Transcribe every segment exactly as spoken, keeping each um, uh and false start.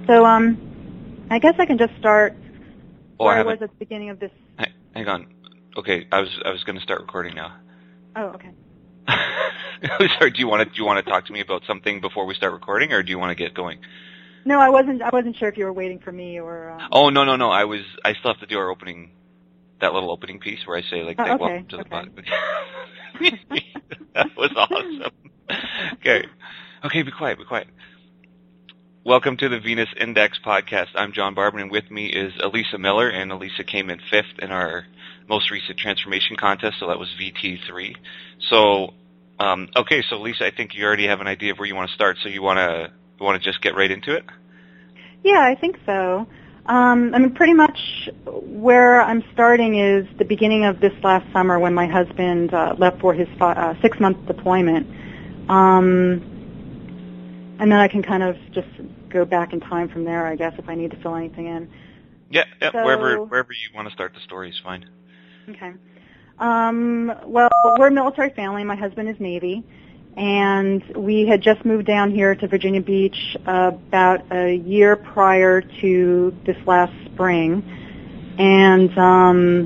So, um, I guess I can just start oh, where I, I was at the beginning of this. Hang on. Okay, I was I was going to start recording now. Oh, okay. Sorry. Do you want to do you want to talk to me about something before we start recording, or do you want to get going? No, I wasn't. I wasn't sure if you were waiting for me or. Um... Oh no no no! I was. I still have to do our opening, that little opening piece where I say like, oh, "Thank okay, welcome to the okay. podcast." That was awesome. Okay, okay, be quiet, be quiet. Welcome to the Venus Index podcast. I'm John Barber, and with me is Elisa Miller, and Elisa came in fifth in our most recent transformation contest, so that was V T three. So, um, okay, so Elisa, I think you already have an idea of where you want to start. So you want to you want to just get right into it? Yeah, I think so. Um, I mean, pretty much where I'm starting is the beginning of this last summer when my husband uh, left for his uh, six-month deployment. Um, and then I can kind of just go back in time from there, I guess, if I need to fill anything in. Yeah, yeah so, wherever wherever you want to start the story is fine. Okay. Um, well, we're a military family. My husband is Navy. And we had just moved down here to Virginia Beach uh, about a year prior to this last spring. And um,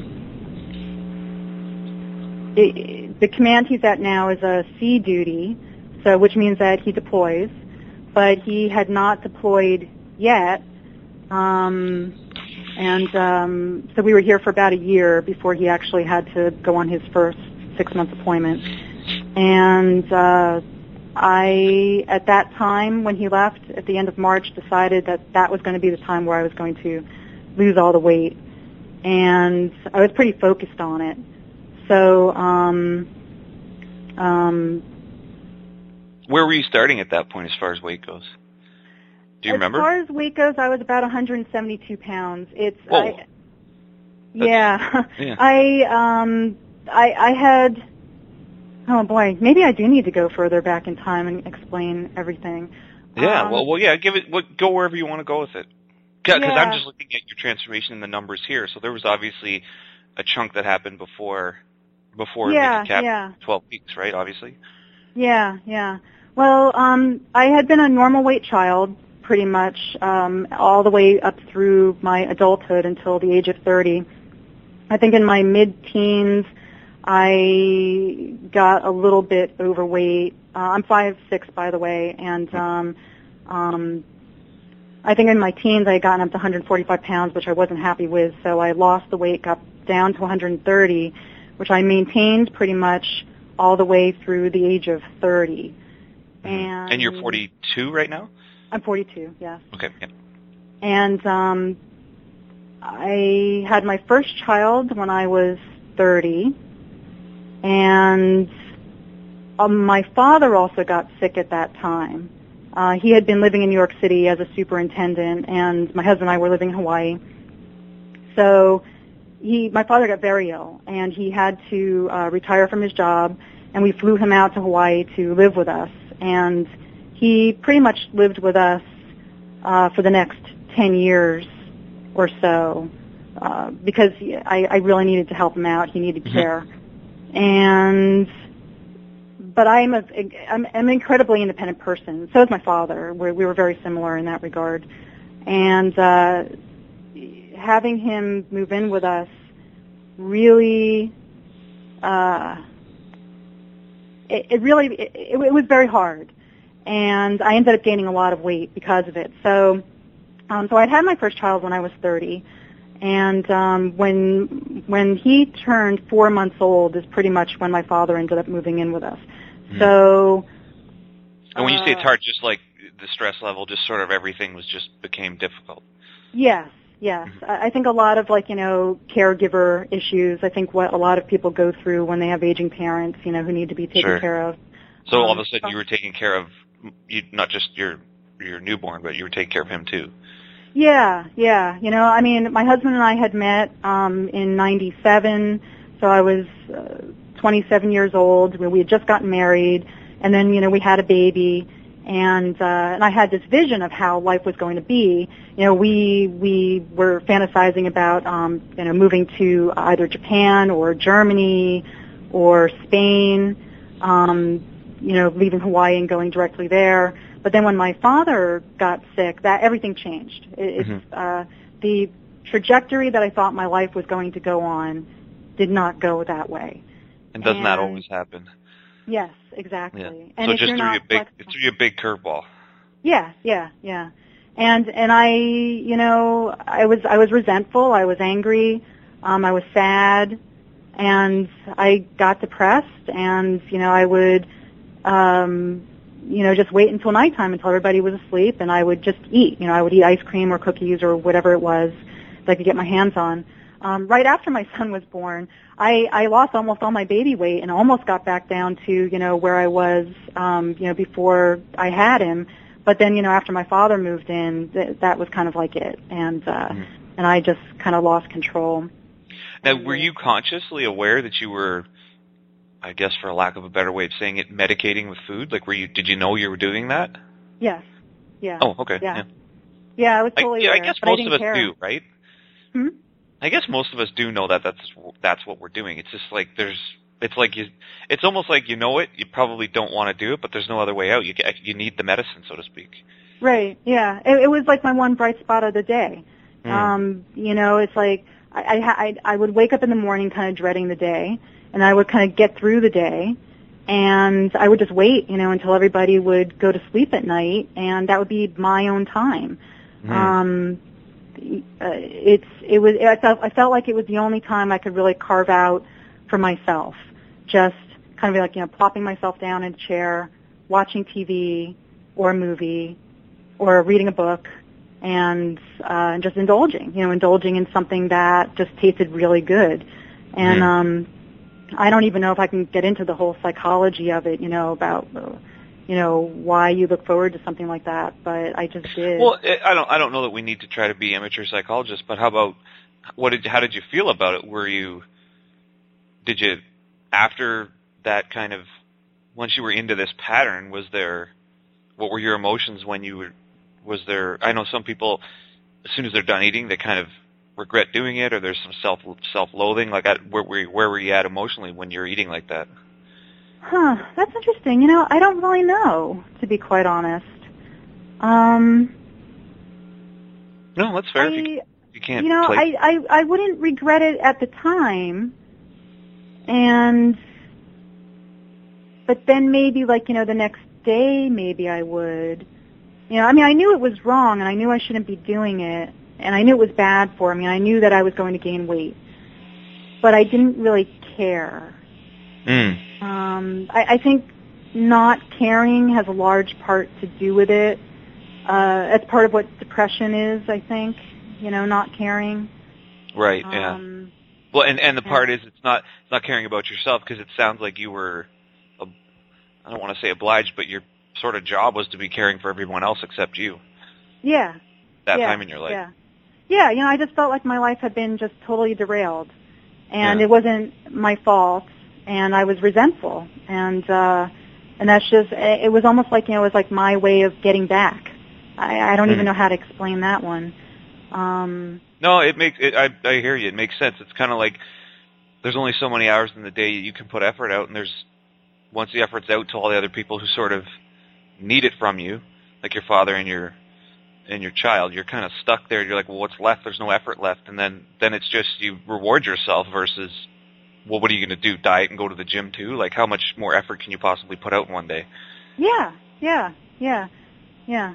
it, the command he's at now is a sea duty, so which means that he deploys. But he had not deployed yet. Um, and um, so we were here for about a year before he actually had to go on his first six-month deployment. And uh, I, at that time, when he left at the end of March, decided that that was going to be the time where I was going to lose all the weight. And I was pretty focused on it. So, um, um, where were you starting at that point as far as weight goes? Do you as remember? As far as weight goes, I was about one hundred seventy-two pounds. It's, Whoa. I, yeah, yeah. I, um, I, I had. Oh boy, maybe I do need to go further back in time and explain everything. Yeah, um, well, well, yeah, give it. What, go wherever you want to go with it. Because yeah. I'm just looking at your transformation and the numbers here. So there was obviously a chunk that happened before, before yeah, Mickey Cap yeah. twelve weeks, right? Obviously. Yeah, yeah. Well, um, I had been a normal weight child pretty much um, all the way up through my adulthood until the age of thirty. I think in my mid-teens, I got a little bit overweight. Uh, I'm five six, by the way, and um, um, I think in my teens I had gotten up to one hundred forty-five pounds, which I wasn't happy with. So I lost the weight, got down to one hundred thirty, which I maintained pretty much all the way through the age of thirty. And, and you're forty-two right now? I'm forty-two, yes. Okay. Yeah. And um, I had my first child when I was thirty. And um, my father also got sick at that time. Uh, he had been living in New York City as a superintendent, and my husband and I were living in Hawaii. So he, my father got very ill, and he had to uh, retire from his job, and we flew him out to Hawaii to live with us. And he pretty much lived with us uh, for the next ten years or so uh, because I, I really needed to help him out. He needed Mm-hmm. care. And, but I'm a, I'm, I'm an incredibly independent person. So is my father. We're, we were very similar in that regard. And, uh, having him move in with us really, uh, it, it really, it, it was very hard. And I ended up gaining a lot of weight because of it. So, um, so I'd had my first child when I was thirty. And um, when when he turned four months old is pretty much when my father ended up moving in with us. Mm-hmm. So. And when you uh, say it's hard, just like the stress level, just sort of everything was just became difficult. Yes, yes. Mm-hmm. I think a lot of like you know caregiver issues. I think what a lot of people go through when they have aging parents, you know, who need to be taken sure. care of. So um, all of a sudden you were taking care of you, not just your your newborn, but you were taking care of him too. Yeah, yeah. You know, I mean, my husband and I had met um, in ninety-seven, so I was uh, twenty-seven years old. We had just gotten married, and then, you know, we had a baby, and uh, and I had this vision of how life was going to be. You know, we we were fantasizing about, um, you know, moving to either Japan or Germany or Spain, um, you know, leaving Hawaii and going directly there. But then when my father got sick, that everything changed. It, Mm-hmm. It's uh, the trajectory that I thought my life was going to go on did not go that way. And doesn't and, that always happen? Yes, exactly. Yeah. And so if just you're threw you not a big, flexible, it threw you a big curveball. yeah, yeah, yeah. And and I, you know, I was I was resentful. I was angry. Um, I was sad, and I got depressed. And you know, I would, um, you know, just wait until nighttime until everybody was asleep, and I would just eat. You know, I would eat ice cream or cookies or whatever it was that I could get my hands on. Um, right after my son was born, I, I lost almost all my baby weight and almost got back down to, you know, where I was, um, you know, before I had him. But then, you know, after my father moved in, th- that was kind of like it. And, uh, mm. and I just kind of lost control. Now, and, were you consciously aware that you were, I guess for a lack of a better way of saying it, medicating with food? Like, were you, did you know you were doing that? Yes. Yeah. Oh, okay. Yeah. Yeah, yeah I was totally I, yeah, aware. I guess but most I of us care. do, right? Hmm? I guess most of us do know that that's that's what we're doing. It's just like there's, it's like you, it's almost like you know it. You probably don't want to do it, but there's no other way out. You you need the medicine, so to speak. Right. Yeah. It, it was like my one bright spot of the day. Mm. Um, you know, it's like I, I I would wake up in the morning kind of dreading the day, and I would kind of get through the day, and I would just wait, you know, until everybody would go to sleep at night, and that would be my own time. Mm. Um. Uh, it's it was I felt I felt like it was the only time I could really carve out for myself. Just kind of like, you know, plopping myself down in a chair, watching T V or a movie or reading a book, and uh, just indulging, you know, indulging in something that just tasted really good. And mm. um, I don't even know if I can get into the whole psychology of it, you know, about. Uh, you know, why you look forward to something like that, but I just did. Well, I don't, I don't know that we need to try to be amateur psychologists, but how about, what did, how did you feel about it? Were you, did you, after that kind of, once you were into this pattern, was there, what were your emotions when you were, was there, I know some people, as soon as they're done eating, they kind of regret doing it, or there's some self, self-loathing, like, where were you, where were you at emotionally when you're eating like that? Huh, that's interesting. You know, I don't really know, to be quite honest. Um, no, that's fair. I, if you, you can't You know, play. I, I, I wouldn't regret it at the time. And, but then maybe, like, you know, the next day, maybe I would. You know, I mean, I knew it was wrong, and I knew I shouldn't be doing it, and I knew it was bad for me, and I knew that I was going to gain weight. But I didn't really care. Mm. Um, I, I think not caring has a large part to do with it. Uh, that's part of what depression is, I think. You know, not caring. Right. Yeah. Um, well, and and the yeah. part is it's not it's not caring about yourself, because it sounds like you were, a, I don't want to say obliged, but your sort of job was to be caring for everyone else except you. Yeah. That yeah. time in your life. Yeah. Yeah. You know, I just felt like my life had been just totally derailed, and yeah. it wasn't my fault. And I was resentful, and uh, and that's just, it was almost like, you know, it was like my way of getting back. I, I don't mm. even know how to explain that one. Um, no, it makes, it, I, I hear you, it makes sense. It's kind of like, there's only so many hours in the day you can put effort out, and there's, once the effort's out to all the other people who sort of need it from you, like your father and your, and your child, you're kind of stuck there, you're like, well, what's left? There's no effort left, and then, then it's just, you reward yourself versus, well, what are you going to do, diet and go to the gym too? Like, how much more effort can you possibly put out in one day? Yeah, yeah, yeah, yeah.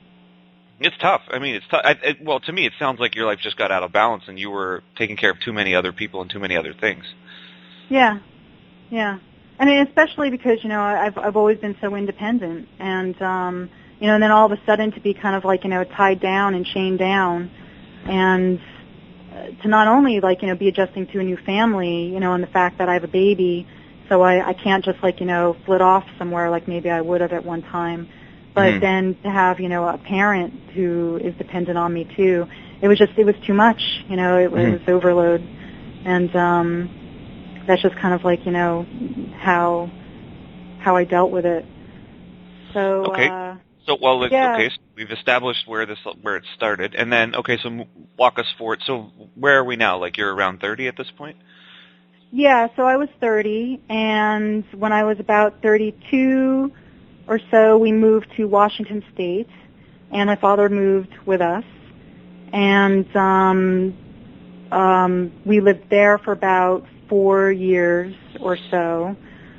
It's tough. I mean, it's tough. I, it, well, to me, it sounds like your life just got out of balance and you were taking care of too many other people and too many other things. Yeah, yeah. I mean, especially because, you know, I've I've always been so independent, and um, you know, and then all of a sudden to be kind of like, you know, tied down and chained down, and to not only, like, you know, be adjusting to a new family, you know, and the fact that I have a baby, so I, I can't just, like, you know, flit off somewhere like maybe I would have at one time, but mm-hmm. then to have, you know, a parent who is dependent on me too, it was just, it was too much, you know, it was mm-hmm. overload, and um, that's just kind of like, you know, how how I dealt with it. So, okay. uh, So, well, it's, yeah. okay, so we've established where this where it started, and then, okay, so walk us forward. So where are we now? Like, you're around thirty at this point? Yeah, so I was thirty, and when I was about thirty-two or so, we moved to Washington State, and my father moved with us. And um, um, we lived there for about four years or so.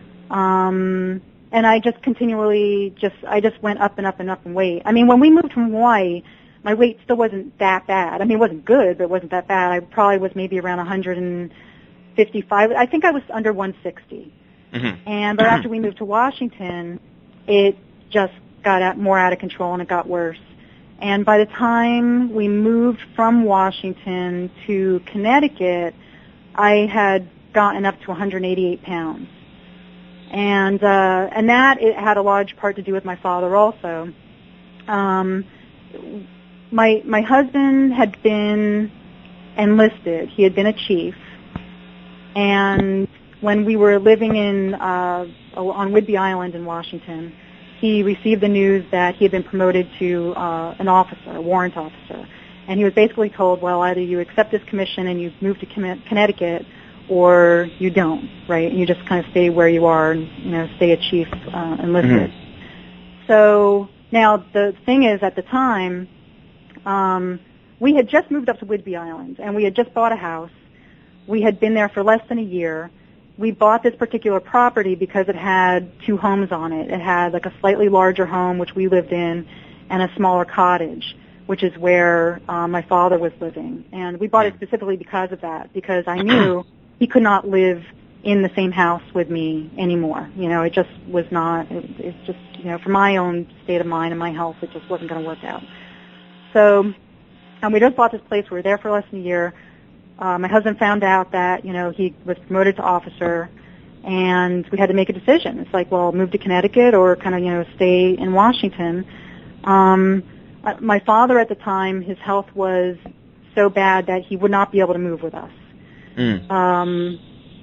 Um, and I just continually just, I just went up and up and up in weight. I mean, when we moved from Hawaii, my weight still wasn't that bad. I mean, it wasn't good, but it wasn't that bad. I probably was maybe around one hundred fifty-five. I think I was under one sixty. Mm-hmm. And but after we moved to Washington, it just got out, more out of control, and it got worse. And by the time we moved from Washington to Connecticut, I had gotten up to one hundred eighty-eight pounds. And uh, and that it had a large part to do with my father also. Um, my my husband had been enlisted. He had been a chief. And when we were living in uh, on Whidbey Island in Washington, he received the news that he had been promoted to uh, an officer, a warrant officer. And he was basically told, well, either you accept this commission and you move to Connecticut, or you don't, right? And you just kind of stay where you are and, you know, stay a chief uh, enlisted. Mm-hmm. So now the thing is, at the time, um, we had just moved up to Whidbey Island, and we had just bought a house. We had been there for less than a year. We bought this particular property because it had two homes on it. It had like a slightly larger home, which we lived in, and a smaller cottage, which is where um, my father was living. And we bought it specifically because of that, because I knew he could not live in the same house with me anymore. You know, it just was not, it, it's just, you know, for my own state of mind and my health, it just wasn't going to work out. So um, we just bought this place. We were there for less than a year. Uh, my husband found out that, you know, he was promoted to officer, and we had to make a decision. It's like, well, move to Connecticut or kind of, you know, stay in Washington. Um, uh, my father at the time, his health was so bad that he would not be able to move with us. Mm. Um,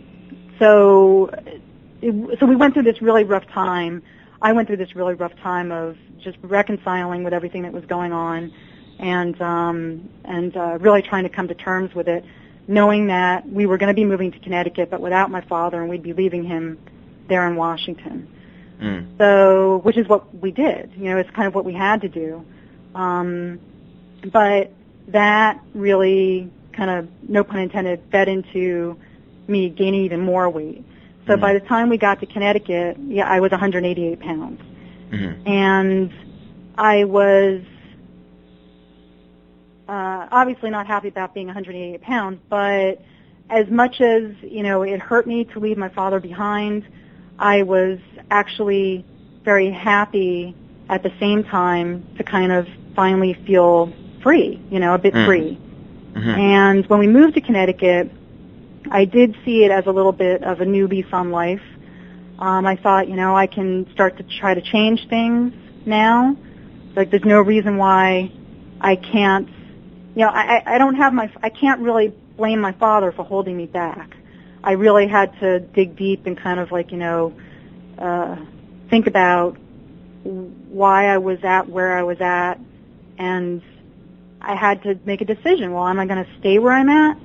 so, it, so we went through this really rough time. I went through this really rough time of just reconciling with everything that was going on, and um, and uh, really trying to come to terms with it, knowing that we were going to be moving to Connecticut, but without my father, and we'd be leaving him there in Washington. Mm. So, which is what we did. You know, it's kind of what we had to do. Um, but that really kind of, no pun intended, fed into me gaining even more weight. So mm. by the time we got to Connecticut, yeah, I was one hundred eighty-eight pounds. Mm-hmm. And I was uh, obviously not happy about being one hundred eighty-eight pounds, but as much as, you know, it hurt me to leave my father behind, I was actually very happy at the same time to kind of finally feel free, you know, a bit mm. free. Mm-hmm. And when we moved to Connecticut, I did see it as a little bit of a new lease on life. Um, I thought, you know, I can start to try to change things now. Like, there's no reason why I can't, you know, I, I don't have my, I can't really blame my father for holding me back. I really had to dig deep and kind of like, you know, uh, think about why I was at where I was at, and I had to make a decision. Well, am I going to stay where I'm at?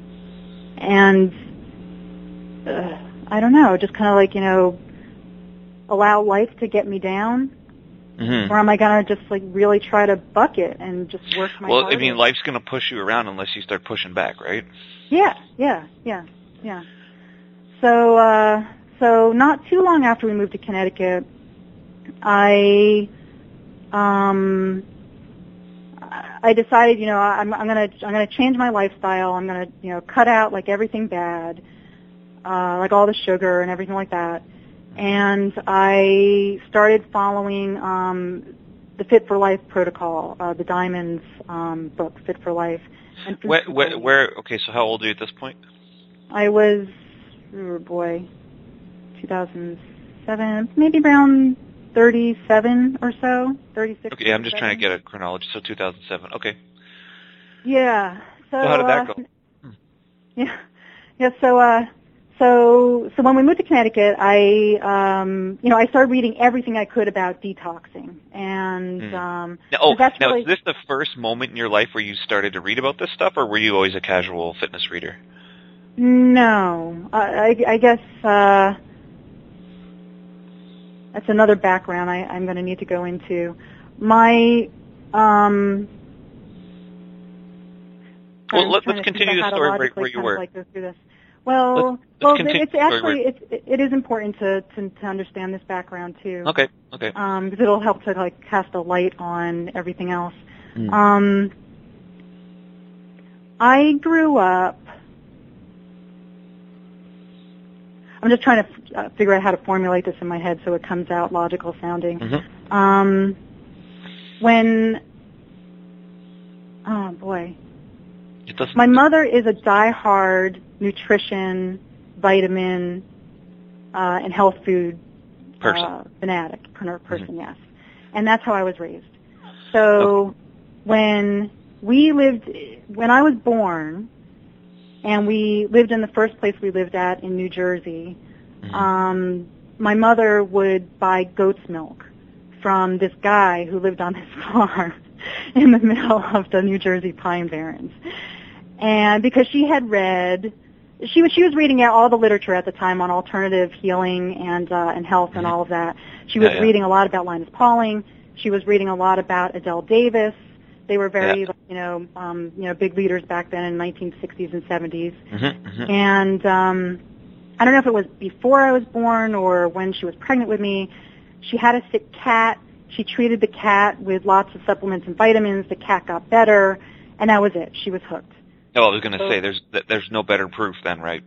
And uh, I don't know, just kind of like, you know, allow life to get me down? Mm-hmm. Or am I going to just like really try to buck it and just work my Well, hardest? I mean, life's going to push you around unless you start pushing back, right? Yeah, yeah, yeah, yeah. So, uh, so not too long after we moved to Connecticut, I, um, I decided, you know, I'm, I'm gonna, I'm gonna change my lifestyle. I'm gonna, you know, cut out like everything bad, uh, like all the sugar and everything like that. And I started following um, the Fit for Life protocol, uh, the Diamonds um, book, Fit for Life. And where, where, where? Okay, so how old are you at this point? I was, oh boy, two thousand seven, maybe around thirty-seven or so, thirty-six. Okay, I'm just trying to get a chronology. So two thousand seven. Okay. Yeah. So, so how did that uh, go? Hmm. Yeah. Yeah. So. Uh, So, so when we moved to Connecticut, I, um, you know, I started reading everything I could about detoxing, and mm. um, now, oh, that's now really, is this the first moment in your life where you started to read about this stuff, or were you always a casual fitness reader? No, I, I, I guess uh, that's another background I, I'm going to need to go into. My um, well, let, let's continue the story where, where you were. Like go through this. Well, let's, let's well, it's actually it's it is important to, to to understand this background too. Okay, okay. Um, because it'll help to like cast a light on everything else. Mm. Um, I grew up. I'm just trying to uh, figure out how to formulate this in my head so it comes out logical sounding. Mm-hmm. Um, when, oh boy, my mother is a diehard nutrition, vitamin, uh, and health food person. Uh, fanatic person, mm-hmm. yes, and that's how I was raised. So okay. when we lived, when I was born. And we lived in the first place we lived at in New Jersey. Mm-hmm. Um, my mother would buy goat's milk from this guy who lived on this farm in the middle of the New Jersey Pine Barrens. And because she had read, she was she was reading out all the literature at the time on alternative healing and uh, and health and mm-hmm. all of that. She was yeah, yeah. reading a lot about Linus Pauling. She was reading a lot about Adele Davis. They were very, yeah. you know, um, you know, big leaders back then in the nineteen sixties and seventies. Mm-hmm, mm-hmm. And um, I don't know if it was before I was born or when she was pregnant with me. She had a sick cat. She treated the cat with lots of supplements and vitamins. The cat got better, and that was it. She was hooked. Oh, I was going to so, say, there's there's no better proof then, right?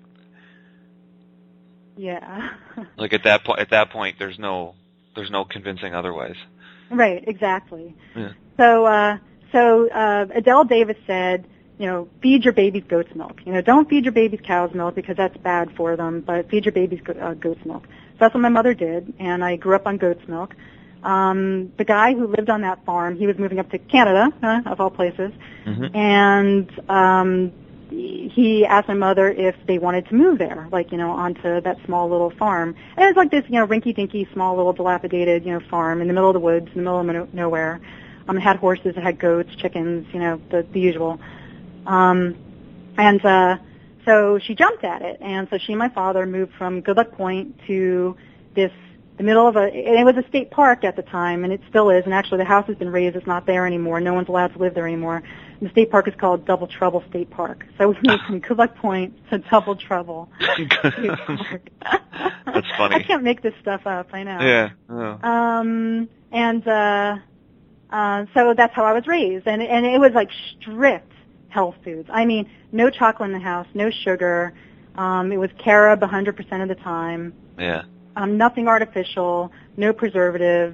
Yeah. Like at that point, at that point, there's no there's no convincing otherwise. Right. Exactly. Yeah. So. Uh, So uh, Adele Davis said, you know, feed your babies goat's milk. You know, don't feed your babies cow's milk because that's bad for them, but feed your babies go- uh, goat's milk. So that's what my mother did, and I grew up on goat's milk. Um, the guy who lived on that farm, he was moving up to Canada, uh, of all places, mm-hmm. and um, he asked my mother if they wanted to move there, like, you know, onto that small little farm. And it was like this, you know, rinky-dinky, small little dilapidated, you know, farm in the middle of the woods, in the middle of no- nowhere. Um, it had horses, it had goats, chickens, you know, the, the usual. Um, and uh, so she jumped at it, and so she and my father moved from Good Luck Point to this, the middle of a, and it was a state park at the time, and it still is, and actually the house has been raised, it's not there anymore, no one's allowed to live there anymore. And the state park is called Double Trouble State Park. So we moved from Good Luck Point to Double Trouble State Park. That's funny. I can't make this stuff up, I know. Yeah. Oh. Um, and, uh, Uh, so that's how I was raised, and and it was like strict health foods. I mean, no chocolate in the house, no sugar. Um, it was carob one hundred percent of the time. Yeah. Um, nothing artificial, no preservatives.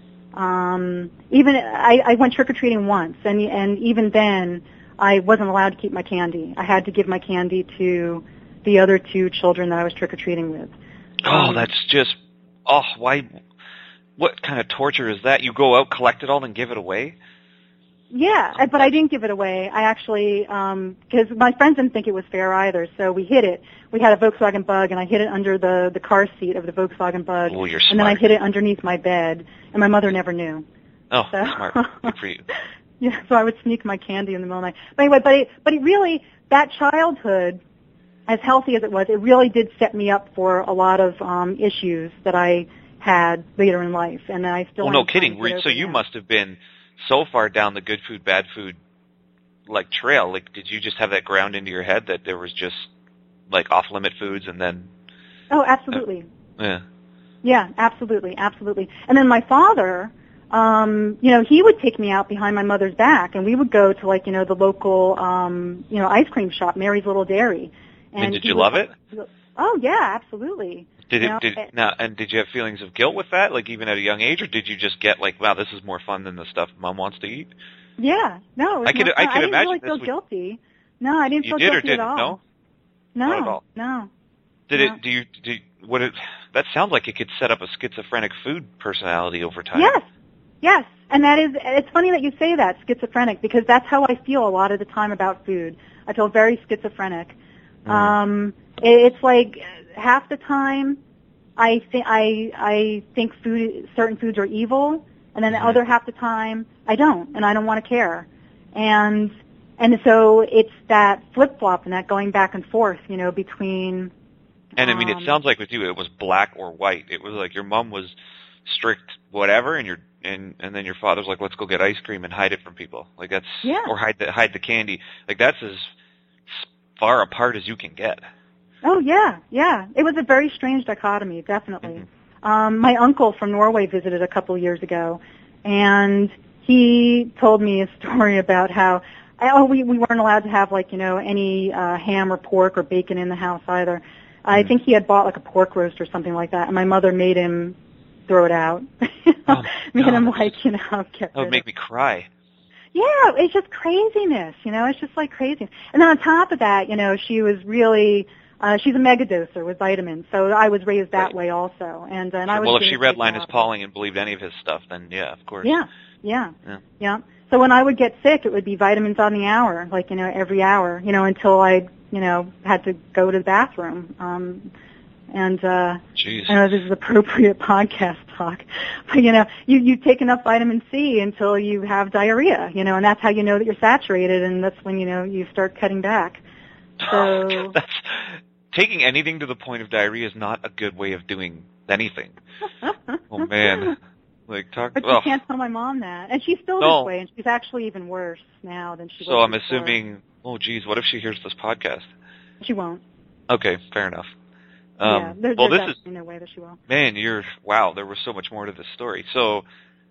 Um, even I, I went trick or treating once, and and even then, I wasn't allowed to keep my candy. I had to give my candy to the other two children that I was trick or treating with. Oh, um, that's just oh why. What kind of torture is that? You go out, collect it all, and give it away? Yeah, but I didn't give it away. I actually, because um, my friends didn't think it was fair either, so we hid it. We had a Volkswagen Bug, and I hid it under the, the car seat of the Volkswagen Bug. Oh, you're smart. And then I hid it underneath my bed, and my mother never knew. Oh, so, smart. Good for you. Yeah, so I would sneak my candy in the middle of the night. But anyway, but it, but it really, that childhood, as healthy as it was, it really did set me up for a lot of um, issues that I had later in life, and I still. Well, no kidding. So you now. must have been so far down the good food, bad food, like trail. Like, did you just have that ground into your head that there was just like off limit foods, and then? Oh, absolutely. Uh, yeah. Yeah, absolutely, absolutely. And then my father, um, you know, he would take me out behind my mother's back, and we would go to like you know the local, um, you know, ice cream shop, Mary's Little Dairy. And, and did you would, love it? Oh yeah, absolutely. Did you it? know, Did now? And did you have feelings of guilt with that, like even at a young age, or did you just get like, wow, this is more fun than the stuff Mom wants to eat? Yeah, no. It was I could. more I fun. could I didn't imagine really this feel would, guilty. No, I didn't you feel did guilty or didn't? at all. No. No. Not at all. No. Did no. it? Do you? Do you, what? It, that sounds like it could set up a schizophrenic food personality over time. Yes. Yes. And that is. It's funny that you say that, schizophrenic, because that's how I feel a lot of the time about food. I feel very schizophrenic. Mm. Um, it, it's like half the time. I think I I think food certain foods are evil, and then the mm-hmm. other half the time I don't, and I don't want to care, and and so it's that flip flop and that going back and forth, you know, between. And I mean, um, it sounds like with you, it was black or white. It was like your mom was strict whatever, and you're and and then your father's like, let's go get ice cream and hide it from people. Like that's Yeah. or hide the hide the candy. Like that's as far apart as you can get. Oh yeah, yeah. It was a very strange dichotomy, definitely. Mm-hmm. Um, my uncle from Norway visited a couple of years ago, and he told me a story about how oh we we weren't allowed to have like you know any uh, ham or pork or bacon in the house either. Mm-hmm. I think he had bought like a pork roast or something like that, and my mother made him throw it out. Oh, made no. him like you know get That would rid make of. me cry. Yeah, it's just craziness, you know, it's just like crazy. And then on top of that, you know, she was really, uh, she's a megadoser with vitamins, so I was raised that Right. way also. And, uh, and I was well, if being she read taken Linus out of it. Pauling and believed any of his stuff, then yeah, of course. Yeah, yeah, Yeah. yeah. So when I would get sick, it would be vitamins on the hour, like, you know, every hour, you know, until I, you know, had to go to the bathroom. Um, and, uh, Jeez. I know this is appropriate podcast talk, but you know, you, you take enough vitamin C until you have diarrhea, you know, and that's how you know that you're saturated, and that's when, you know, you start cutting back. So, That's, taking anything to the point of diarrhea is not a good way of doing anything. Oh man. Like talk but you well, can't tell my mom that, and she's still No. this way, and she's actually even worse now than she so was I'm before. assuming, oh geez, what if she hears this podcast? She won't. Okay, fair enough. Um, yeah, there, well, there's this is, absolutely no way that she will. man, you're, wow, there was so much more to this story. So,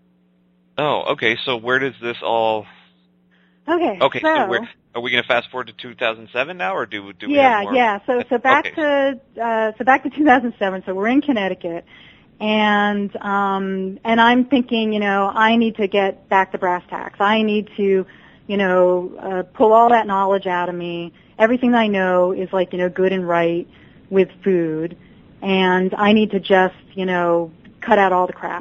oh, okay, so where does this all, Okay. okay, so, so we're, are we going to fast forward to two thousand seven now, or do, do we yeah, have more? yeah. So so back Okay. to uh, so back to two thousand seven. So we're in Connecticut, and um, and I'm thinking, you know, I need to get back to brass tacks. I need to, you know, uh, pull all that knowledge out of me. Everything I know is like, you know, good and right with food, and I need to just, you know, cut out all the crap.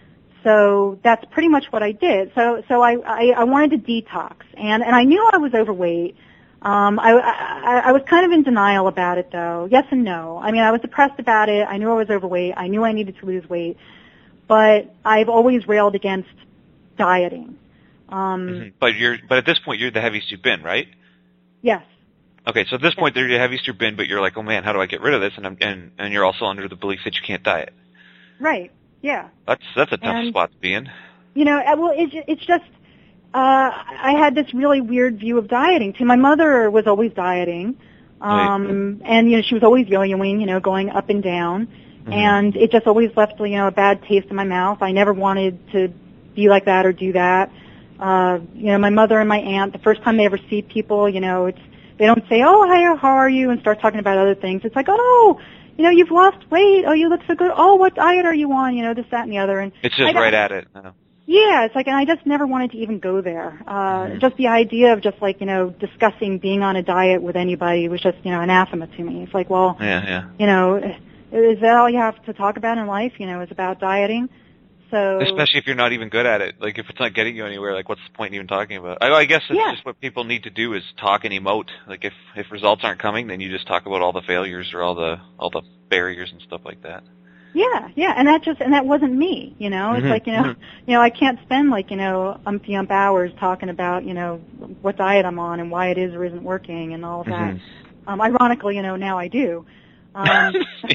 So that's pretty much what I did. So so I, I, I wanted to detox, and, and I knew I was overweight. Um, I, I, I was kind of in denial about it, though. Yes and no. I mean, I was depressed about it. I knew I was overweight. I knew I needed to lose weight. But I've always railed against dieting. Um, Mm-hmm. But you're, but at this point, you're the heaviest you've been, right? yes. Okay, so at this point, they're the heaviest you've been, but you're like, oh man, how do I get rid of this? And I'm, and and you're also under the belief that you can't diet. Right. Yeah. That's that's a tough And- spot to be in. You know, uh, well, it's it's just uh, I had this really weird view of dieting too. My mother was always dieting, um, and you know, she was always yo-yoing, you know, going up and down, Mm-hmm. and it just always left, you know, a bad taste in my mouth. I never wanted to be like that or do that. Uh, you know, my mother and my aunt, the first time they ever see people, you know, it's they don't say, "Oh, hi, how are you?" and start talking about other things. It's like, "Oh, you know, you've lost weight. Oh, you look so good. Oh, what diet are you on?" You know, this, that, and the other. And It's I just don't- right at it. Uh, Yeah, it's like, and I just never wanted to even go there. Uh, Mhm. Just the idea of just like, you know, discussing being on a diet with anybody was just, you know, anathema to me. It's like, well, yeah, yeah. you know, is that all you have to talk about in life? You know, is about dieting. So Especially if you're not even good at it. Like, if it's not getting you anywhere, like, what's the point in even talking about it? I, I guess it's Yeah. just what people need to do is talk and emote. Like, if if results aren't coming, then you just talk about all the failures or all the all the barriers and stuff like that. yeah, yeah, and that just and that wasn't me. You know, it's Mhm, like, you know, mhm. you know, I can't spend like, you know, umpty ump hours talking about, you know, what diet I'm on and why it is or isn't working and all of that. Mhm. Um, ironically, you know, now I do. Um,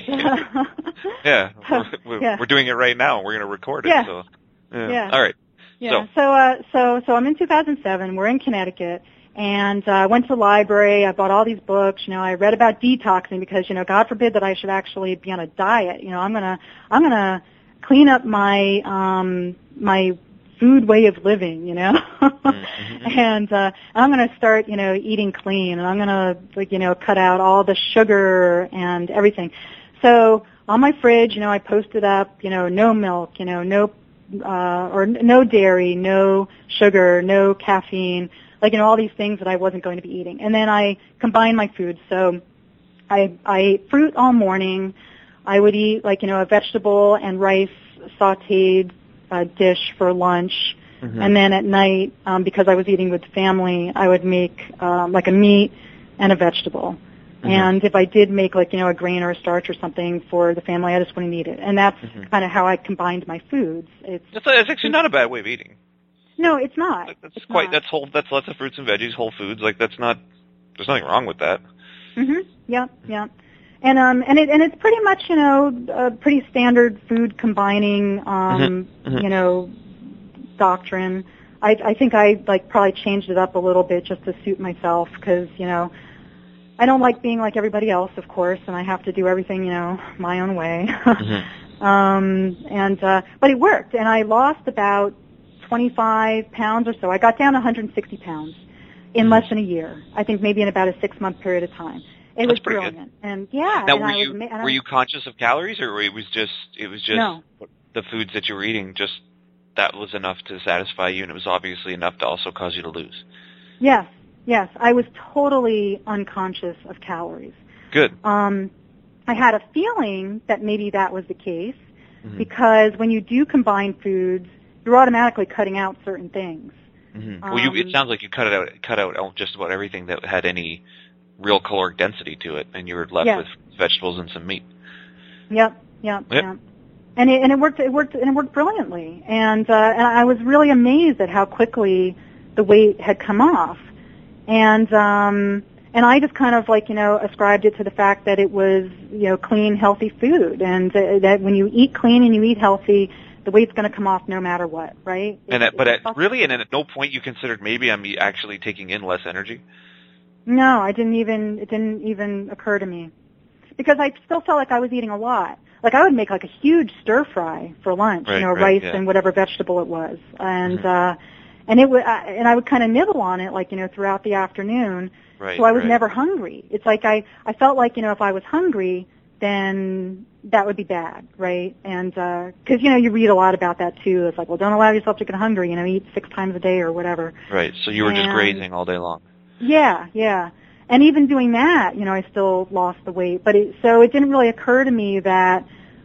Yeah, we're, we're, Yeah. we're doing it right now. We're going to record it. Yeah. So, yeah. Yeah. All right. Yeah. So- So, uh, so, so I'm in two thousand seven. We're in Connecticut, and uh, I went to the library. I bought all these books. You know, I read about detoxing because, you know, God forbid that I should actually be on a diet. You know, I'm gonna, I'm gonna clean up my, um, my food way of living. You know, Mhm. and uh, I'm gonna start, you know, eating clean, and I'm gonna, like, you know, cut out all the sugar and everything. So on my fridge, you know, I posted up, you know, no milk, you know, no, uh, or n- no dairy, no sugar, no caffeine, like, you know, all these things that I wasn't going to be eating. And then I combined my foods. So I, I ate fruit all morning. I would eat, like, you know, a vegetable and rice sautéed uh, dish for lunch. Mhm. And then at night, um, because I was eating with family, I would make, um, like a meat and a vegetable. Mhm. And if I did make, like, you know, a grain or a starch or something for the family, I just wouldn't eat it. And that's Mhm. kind of how I combined my foods. It's That's, that's actually not a bad way of eating. no, it's not. Like, that's it's quite. not. That's whole. That's lots of fruits and veggies, whole foods. Like, that's not. There's nothing wrong with that. Mhm. Yeah, yeah. And um and it and it's pretty much, you know, a pretty standard food combining um Mm-hmm. Mm-hmm. you know doctrine. I I think I like probably changed it up a little bit just to suit myself because, you know, I don't like being like everybody else, of course, and I have to do everything, you know, my own way. Mm-hmm. um and uh but it worked, and I lost about twenty-five pounds or so. I got down one hundred sixty pounds in Mm-hmm. less than a year. I think maybe in about a six month period of time. It That's was pretty brilliant, and yeah. Now, and were I was, you ama- and I were was, you conscious of calories, or it was just it was just No. the foods that you were eating? Just that was enough to satisfy you, and it was obviously enough to also cause you to lose. Yes, yes. I was totally unconscious of calories. Good. Um, I had a feeling that maybe that was the case Mm-hmm. because when you do combine foods, you're automatically cutting out certain things. Mm-hmm. Well, you, it Um, sounds like you cut it out, cut out just about everything that had any real caloric density to it, and you were left Yes. with vegetables and some meat. Yep, yep, Yep. yep. And it and it worked. It worked and it worked brilliantly. And uh, and I was really amazed at how quickly the weight had come off. And um, and I just kind of like you know ascribed it to the fact that it was you know clean, healthy food, and uh, that when you eat clean and you eat healthy, the weight's going to come off no matter what, right? And It- at, but it's at, really, and at no point you considered maybe I'm actually taking in less energy. No, I didn't even, it didn't even occur to me. Because I still felt like I was eating a lot. Like I would make like a huge stir fry for lunch, Right, you know, right, rice yeah. and whatever vegetable it was. And, Mhm. uh, and it would, I- and I would kind of nibble on it like, you know, throughout the afternoon. Right. So I was right. never hungry. It's like I, I felt like, you know, if I was hungry, then that would be bad, right? And, uh 'cause, you know, you read a lot about that too. It's like, well, don't allow yourself to get hungry, you know, eat six times a day or whatever. Right. So you were just And- grazing all day long. Yeah, yeah. And even doing that, you know, I still lost the weight. But it, so it didn't really occur to me that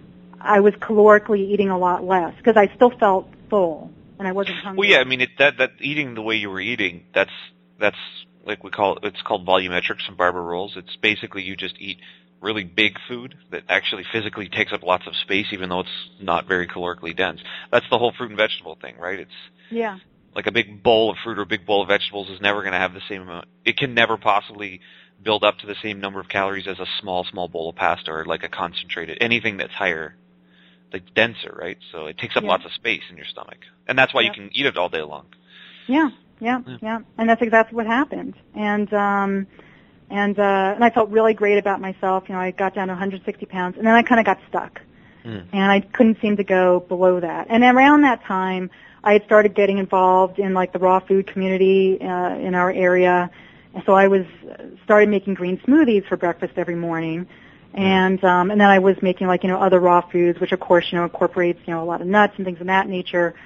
I was calorically eating a lot less because I still felt full and I wasn't hungry. Well, yeah. I mean, it, that that eating the way you were eating, that's that's like we call it. It's called volumetrics from Barbara Rolls. It's basically you just eat really big food that actually physically takes up lots of space, even though it's not very calorically dense. That's the whole fruit and vegetable thing, right? It's Yeah. like a big bowl of fruit or a big bowl of vegetables is never going to have the same amount. It can never possibly build up to the same number of calories as a small, small bowl of pasta or like a concentrated, anything that's higher, like denser, right? So it takes up Yeah. lots of space in your stomach. And that's why Yeah. you can eat it all day long. Yeah, yeah, Yeah. yeah. And that's exactly what happened. And, um, and, uh, and I felt really great about myself. You know, I got down to one hundred sixty pounds and then I kind of got stuck. Mm. And I couldn't seem to go below that. And around that time, I had started getting involved in like the raw food community uh, in our area, and so I was started making green smoothies for breakfast every morning, and um, and then I was making like you know other raw foods, which of course you know incorporates you know a lot of nuts and things of that nature,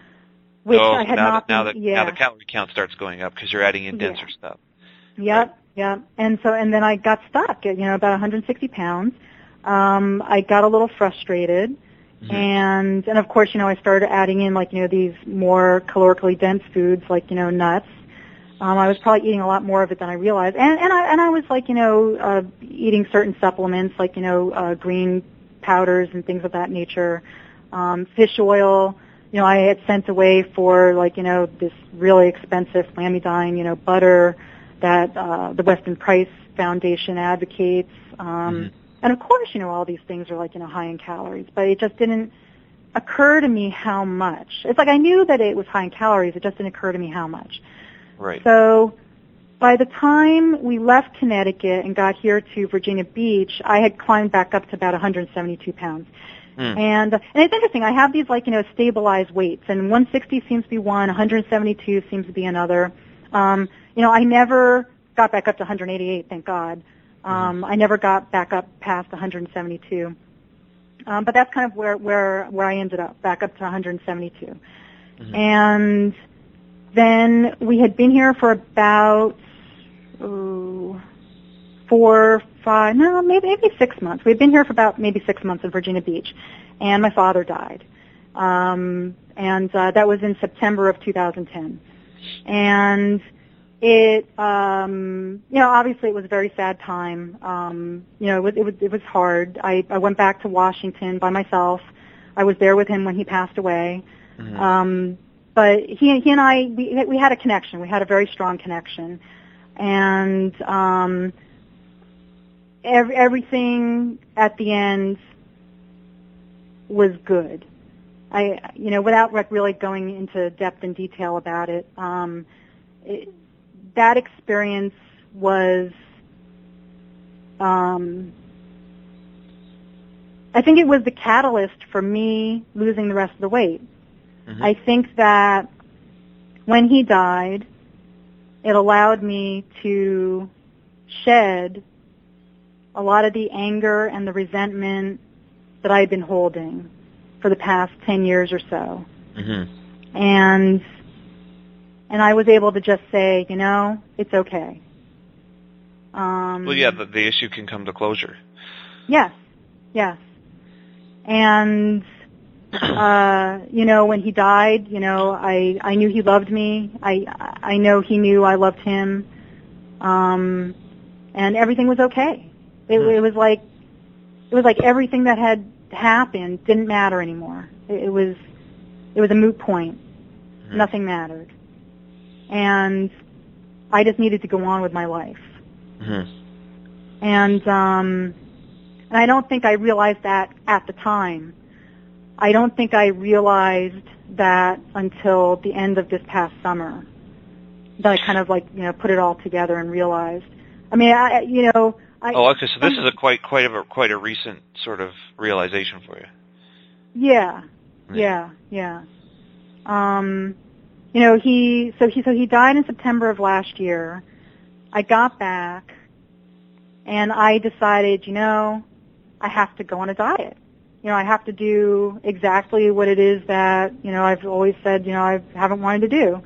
which oh, I had now not the, now been. the, yeah. now the calorie count starts going up because you're adding in Yeah. denser stuff. Yep, yep. And so, and then I got stuck at, you know, about one hundred sixty pounds. Um, I got a little frustrated. Mhm. And, and of course, you know, I started adding in like, you know, these more calorically dense foods like, you know, nuts. Um, I was probably eating a lot more of it than I realized. And, and I, and I was like, you know, uh, eating certain supplements like, you know, uh, green powders and things of that nature. Um, fish oil. You know, I had sent away for like, you know, this really expensive lamidine, you know, butter that, uh, the Weston Price Foundation advocates. Um, Mhm. and of course, you know, all these things are like, you know, high in calories, but it just didn't occur to me how much. It's like I knew that it was high in calories, it just didn't occur to me how much. Right. So by the time we left Connecticut and got here to Virginia Beach, I had climbed back up to about one hundred seventy-two pounds. Mm. And, and it's interesting, I have these like, you know, stabilized weights, and one sixty seems to be one, one hundred seventy-two seems to be another. Um, you know, I never got back up to one hundred eighty-eight, thank God. Um, I never got back up past one hundred seventy-two. Um, but that's kind of where, where, where I ended up, back up to one hundred seventy-two. Mhm. And then we had been here for about, ooh, four, five, no, maybe, maybe six months. We had been here for about maybe six months in Virginia Beach. And my father died. Um, and, uh, that was in September of two thousand ten. And it, um, you know, obviously it was a very sad time. Um, you know, it was, it was, it was hard. I, I went back to Washington by myself. I was there with him when he passed away. Mhm. Um, but he, he and I, we, we had a connection. We had a very strong connection. And, um, every, everything at the end was good. I, you know, without like really going into depth and detail about it, um, it that experience was, um, I think it was the catalyst for me losing the rest of the weight. Mm-hmm. I think that when he died, it allowed me to shed a lot of the anger and the resentment that I had been holding for the past ten years or so. Mm-hmm. And and I was able to just say, you know, it's okay. Um, well, yeah, the, the issue can come to closure. Yes, yes. And, uh, you know, when he died, you know, I, I knew he loved me. I, I know he knew I loved him. Um, and everything was okay. It, mm-hmm. it was like, it was like everything that had happened didn't matter anymore. It, it was, it was a moot point. Mm-hmm. Nothing mattered. And I just needed to go on with my life. Mm-hmm. And, um, and I don't think I realized that at the time. I don't think I realized that until the end of this past summer. That I kind of like, you know, put it all together and realized. I mean, I, you know, I, oh, okay. So this is a quite, quite a, quite a recent sort of realization for you. Yeah, yeah, yeah. Um, you know, he so he so he died in September of last year. I got back, and I decided, you know, I have to go on a diet. You know, I have to do exactly what it is that, you know, I've always said, you know, I haven't wanted to do.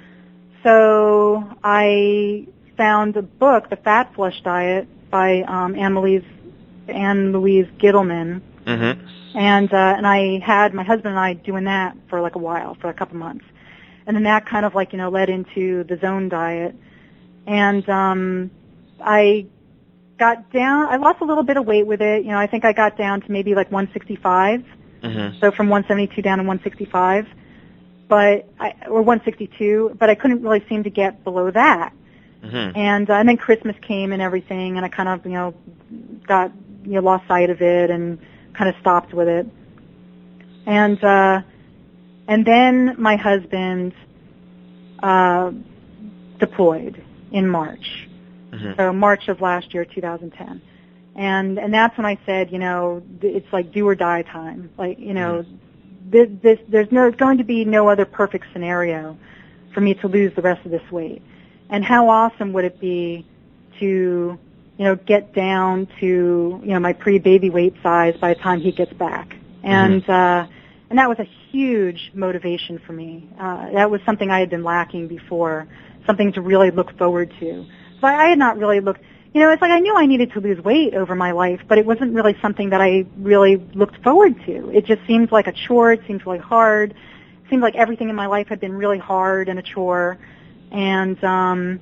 So I found a book, The Fat Flush Diet, by um, Anne-Louise, Anne-Louise Gittleman. Mm-hmm. And, uh, and I had my husband and I doing that for like a while, for a couple months. And then that kind of like, you know, led into the Zone Diet. And um, I got down, I lost a little bit of weight with it. You know, I think I got down to maybe like one sixty-five. Mm-hmm. So from one seventy-two down to one sixty-five. But I, or one sixty-two, but I couldn't really seem to get below that. Mm-hmm. And, uh, and then Christmas came and everything, and I kind of, you know, got, you know, lost sight of it and kind of stopped with it. And, uh, and then my husband, uh, deployed in March. Mm-hmm. So March of last year, two thousand ten. And, and that's when I said, you know, it's like do or die time. Like, you know, mm-hmm. this, this, there's no, going to be no other perfect scenario for me to lose the rest of this weight. And how awesome would it be to, you know, get down to, you know, my pre-baby weight size by the time he gets back. And, mm-hmm. uh, and that was a huge motivation for me. Uh, that was something I had been lacking before, something to really look forward to. So I, I had not really looked, you know, it's like I knew I needed to lose weight over my life, but it wasn't really something that I really looked forward to. It just seemed like a chore. It seemed really hard. It seemed like everything in my life had been really hard and a chore. And, um,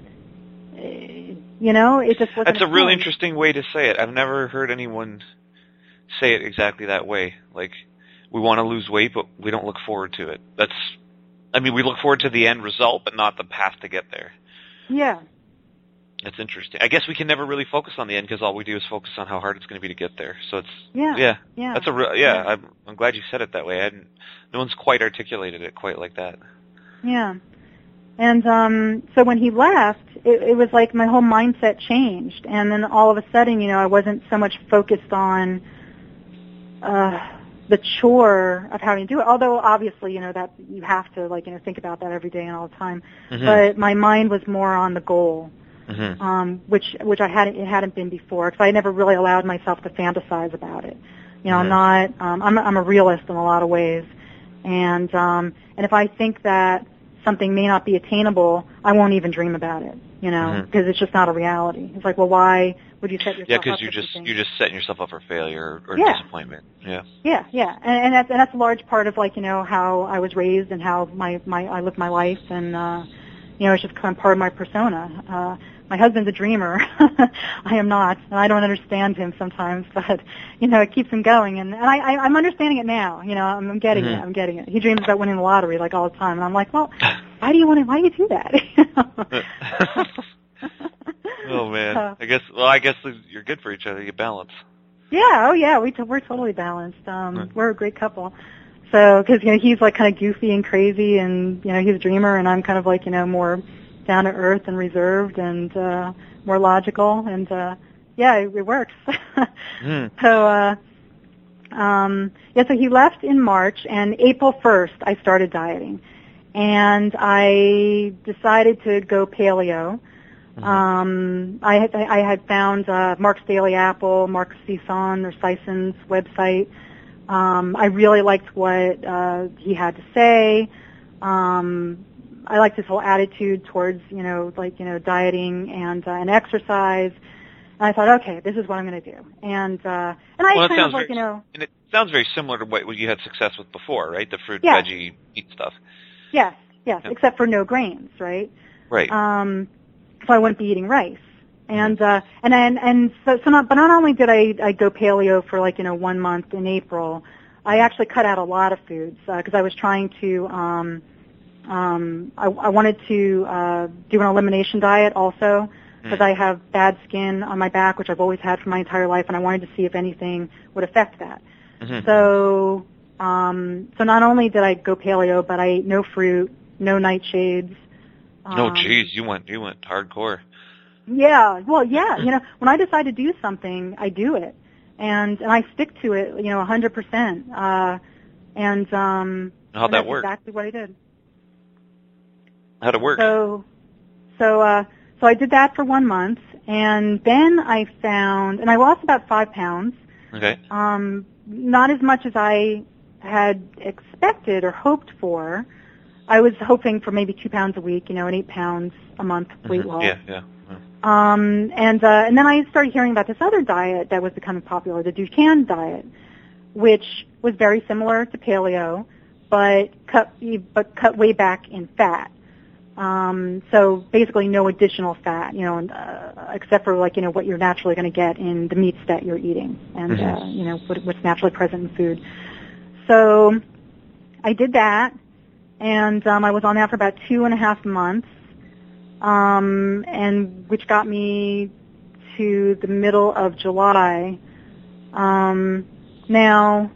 you know, it just wasn't. That's a really interesting way to say it. I've never heard anyone say it exactly that way. Like, we want to lose weight, but we don't look forward to it. That's, I mean, we look forward to the end result, but not the path to get there. Yeah. That's interesting. I guess we can never really focus on the end because all we do is focus on how hard it's going to be to get there. So it's, yeah, yeah, yeah. That's a real, yeah, yeah. I'm, I'm glad you said it that way. I hadn't, no one's quite articulated it quite like that. Yeah. And um, so when he left, it, it was like my whole mindset changed. And then all of a sudden, you know, I wasn't so much focused on uh, the chore of having to do it. Although obviously, you know, that you have to like, you know, think about that every day and all the time. Mm-hmm. But my mind was more on the goal, mm-hmm. um, which which I hadn't it hadn't been before because I never really allowed myself to fantasize about it. You know, mm-hmm. I'm not. Um, I'm I'm a realist in a lot of ways, and um, and if I think that something may not be attainable, I won't even dream about it, you know, because mm-hmm. it's just not a reality. It's like, well, why would you set yourself yeah, up? Yeah, because you just something? you're just setting yourself up for failure or, or yeah. disappointment. Yeah. Yeah, yeah, and, and that's and that's a large part of like you know how I was raised and how my my I lived my life, and uh, you know it's just kind of part of my persona. Uh, my husband's a dreamer. I am not, and I don't understand him sometimes, but you know it keeps him going, and, and I, I I'm understanding it now. You know, I'm, I'm getting mm-hmm. it. I'm getting it. He dreams about winning the lottery like all the time, and I'm like, well, why do you want to? Why do you do that? Oh man, uh, I guess guess. Well, I guess you're good for each other. You balance. Yeah. Oh, yeah. We t- we're totally balanced. Um, Right. We're a great couple. So, because you know he's like kind of goofy and crazy, and you know he's a dreamer, and I'm kind of like you know more down to earth and reserved and uh, more logical, and uh, yeah, it, it works. Mm. So, uh, um, yeah. So he left in March, and April first I started dieting, and I decided to go paleo. Mhm. Um, I had I had found uh, Mark's Daily Apple, Mark Sisson or Sisson's website. Um, I really liked what uh, he had to say. Um, I liked his whole attitude towards you know like you know dieting and uh, and exercise. And I thought, okay, this is what I'm going to do. And uh, and I Well, it kind of sounds like very, you know and it sounds very similar to what you had success with before, right? The fruit, Yeah. veggie, meat stuff. yes yes Yeah. except for no grains, right? Right. Um, so I wouldn't be eating rice. And uh, and then and so, so not but not only did I I go paleo for like you know one month in April, I actually cut out a lot of foods because I was trying to um, um, I, I wanted to uh, do an elimination diet also because Mm. I have bad skin on my back, which I've always had for my entire life, and I wanted to see if anything would affect that. Mhm. So um, so not only did I go paleo, but I ate no fruit, no nightshades. Oh, Um, geez, you went you went hardcore. Yeah, well, yeah, you know, when I decide to do something, I do it, and and I stick to it, you know, a hundred percent. Uh, and um, How'd and that that's work? exactly what I did. How'd it work? So, so, uh, so I did that for one month, and then I found, and I lost about five pounds. Okay. Um, not as much as I had expected or hoped for. I was hoping for maybe two pounds a week, you know, and eight pounds a month weight Mhm. loss. Yeah, yeah. yeah. Um, and uh, and then I started hearing about this other diet that was becoming popular, the Dukan diet, which was very similar to paleo, but cut but cut way back in fat. Um, so basically, no additional fat, you know, and, uh, except for like you know what you're naturally going to get in the meats that you're eating, and Mhm. uh, you know what, what's naturally present in food. So I did that, and um, I was on that for about two and a half months. Um, and which got me to the middle of July. Um, now,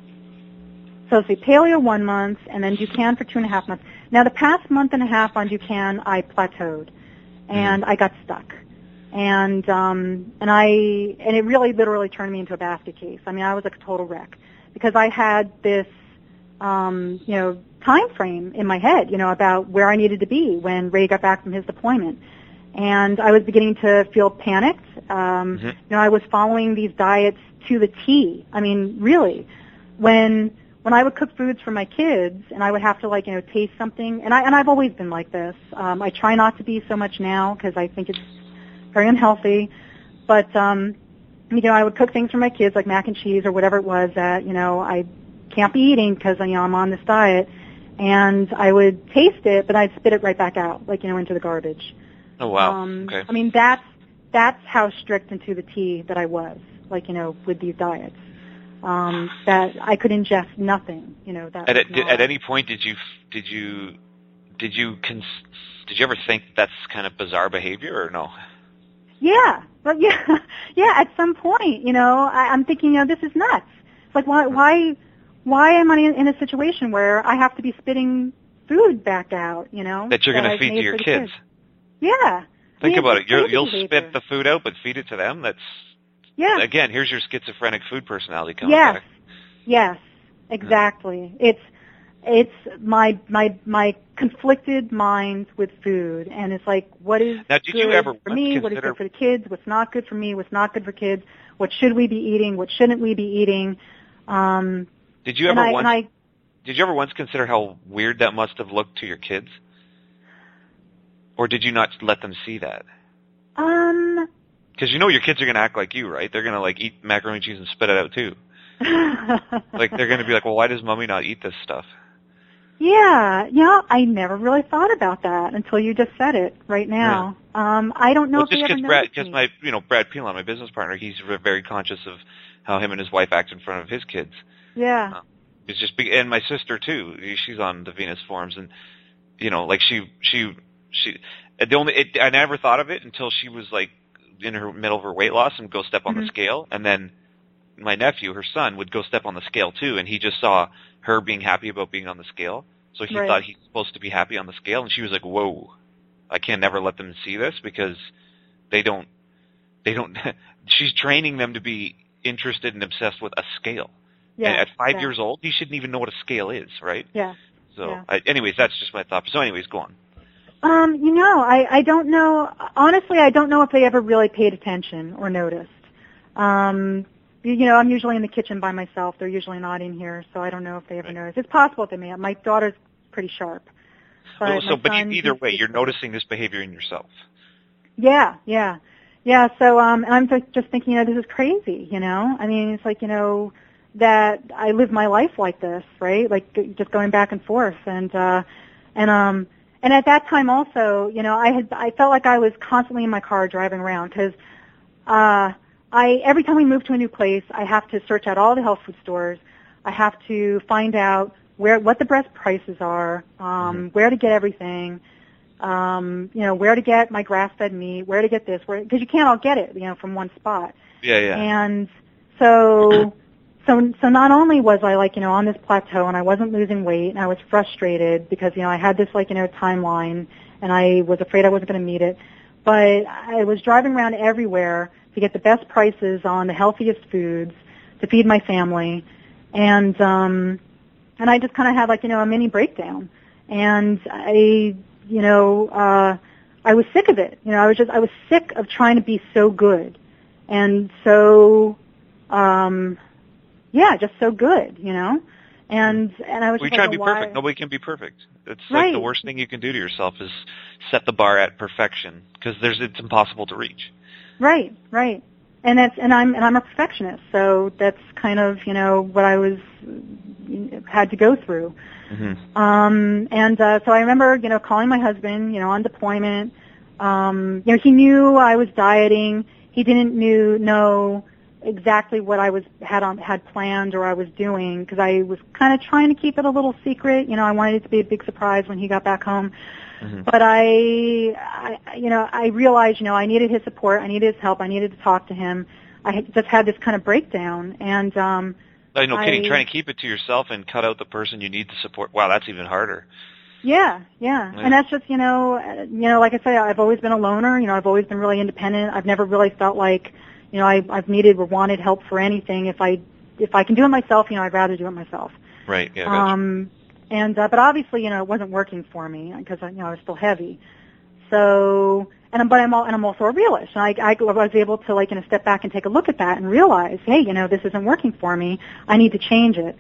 so let's see, paleo one month, and then Dukan for two and a half months. Now, the past month and a half on Dukan, I plateaued, and Mhm. I got stuck, and um, and I and it really literally turned me into a basket case. I mean, I was like a total wreck because I had this, um, you know. time frame in my head, you know, about where I needed to be when Ray got back from his deployment. And I was beginning to feel panicked. Um, Mhm. You know, I was following these diets to the T. I mean, really, when when I would cook foods for my kids and I would have to like, you know, taste something, and I and I've always been like this. Um, I try not to be so much now because I think it's very unhealthy. But um, you know, I would cook things for my kids like mac and cheese or whatever it was that you know I can't be eating because you know I'm on this diet. And I would taste it, but I'd spit it right back out, like, you know, into the garbage. Oh, wow. Um, Okay. I mean, that's, that's how strict and to the T that I was, like, you know, with these diets. Um, that I could ingest nothing, you know, that At, was at, not- at any point, did you did you did you cons- did you ever think that's kind of bizarre behavior or no? Yeah, but yeah, yeah, at some point, you know, I, I'm thinking, you know, this is nuts. It's like, why, why, why am I in, in a situation where I have to be spitting food back out, you know? That you're going to I've feed made to your for the kids. Yeah. Think I mean, about it. it's You'll, crazy you'll behavior. spit the food out, but feed it to them. That's Yeah. again. Here's your schizophrenic food personality coming Yes. back. Yes. Exactly. It's it's my my my conflicted mind with food, and it's like, what is Now, did good you ever for once me? What is consider- good for the kids? What's not good for me? What's not good for kids? What should we be eating? What shouldn't we be eating? Um, Did you and ever I, once? and I Did you ever once consider how weird that must have looked to your kids? Or did you not let them see that? um. Because you know your kids are going to act like you, right? They're going to like eat macaroni and cheese and spit it out too. Like they're going to be like, well, why does mommy not eat this stuff? Yeah, yeah, I never really thought about that until you just said it right now. Um, I don't know Well, if they just ever because Brad, noticed because me. my, you know, Brad Pilon, my business partner, he's re- very conscious of how him and his wife act in front of his kids. Yeah. It's just, be, and my sister too. She's on the Venus forums, and you know, like she, she, she. The only, it, I never thought of it until she was like in her middle of her weight loss and go step on mm-hmm. the scale, and then my nephew, her son, would go step on the scale too, and he just saw her being happy about being on the scale, so he right. thought he's supposed to be happy on the scale, and she was like, "Whoa, I can't never let them see this because they don't, they don't." She's training them to be interested and obsessed with a scale. Yeah, and at five yeah. years old, he shouldn't even know what a scale is, right? Yeah. So, yeah. I, anyways, that's just my thought. So, anyways, go on. Um, you know, I, I don't know. Honestly, I don't know if they ever really paid attention or noticed. Um, you, you know, I'm usually in the kitchen by myself. They're usually not in here, so I don't know if they ever Right. noticed. It's possible they may. My daughter's pretty sharp. But Well, so, my but son, either he's- way, he's you're pretty- noticing this behavior in yourself. Yeah, yeah. Yeah, so um, and I'm just, just thinking, you know, this is crazy, you know? I mean, it's like, you know, that I live my life like this, right? Like just going back and forth. And, uh, and, um, and at that time also, you know, I had, I felt like I was constantly in my car driving around because, uh, I, every time we move to a new place, I have to search out all the health food stores. I have to find out where, what the best prices are, um, Mm-hmm. where to get everything. Um, you know, where to get my grass-fed meat, where to get this, where, because you can't all get it, you know, from one spot. Yeah, yeah. And so, so, so not only was I like, you know, on this plateau and I wasn't losing weight and I was frustrated because, you know, I had this like, you know, timeline and I was afraid I wasn't going to meet it, but I was driving around everywhere to get the best prices on the healthiest foods to feed my family. And, um, and I just kind of had like, you know, a mini breakdown. And I, you know, uh, I was sick of it. You know, I was just, I was sick of trying to be so good. And so, um, yeah, just so good, you know? And, and I was We just try like, to be why? perfect. Nobody can be perfect. It's Right. like the worst thing you can do to yourself is set the bar at perfection because there's, it's impossible to reach. Right, right. And that's, and I'm, and I'm a perfectionist. So that's kind of, you know, what I was, had to go through. Mm-hmm. Um, and, uh, so I remember, you know, calling my husband, you know, on deployment. Um, you know, he knew I was dieting. He didn't knew, know exactly what I was, had on, had planned or I was doing because I was kind of trying to keep it a little secret. You know, I wanted it to be a big surprise when he got back home. Mm-hmm. But I, I, you know, I realized, you know, I needed his support. I needed his help. I needed to talk to him. I had just had this kind of breakdown and, um, No, no kidding. I, Trying to keep it to yourself and cut out the person you need to support. Wow, that's even harder. Yeah, yeah, Yeah. and that's just, you know, uh, you know, like I say, I've always been a loner. You know, I've always been really independent. I've never really felt like, you know, I, I've needed or wanted help for anything. If I, if I can do it myself, you know, I'd rather do it myself. Right. Yeah. Gotcha. Um, and uh, but obviously, you know, it wasn't working for me because, you know, I was still heavy. So, and I'm, but I'm, all, and I'm also a realist. And I, I was able to, like, you know, step back and take a look at that and realize, hey, you know, this isn't working for me. I need to change it.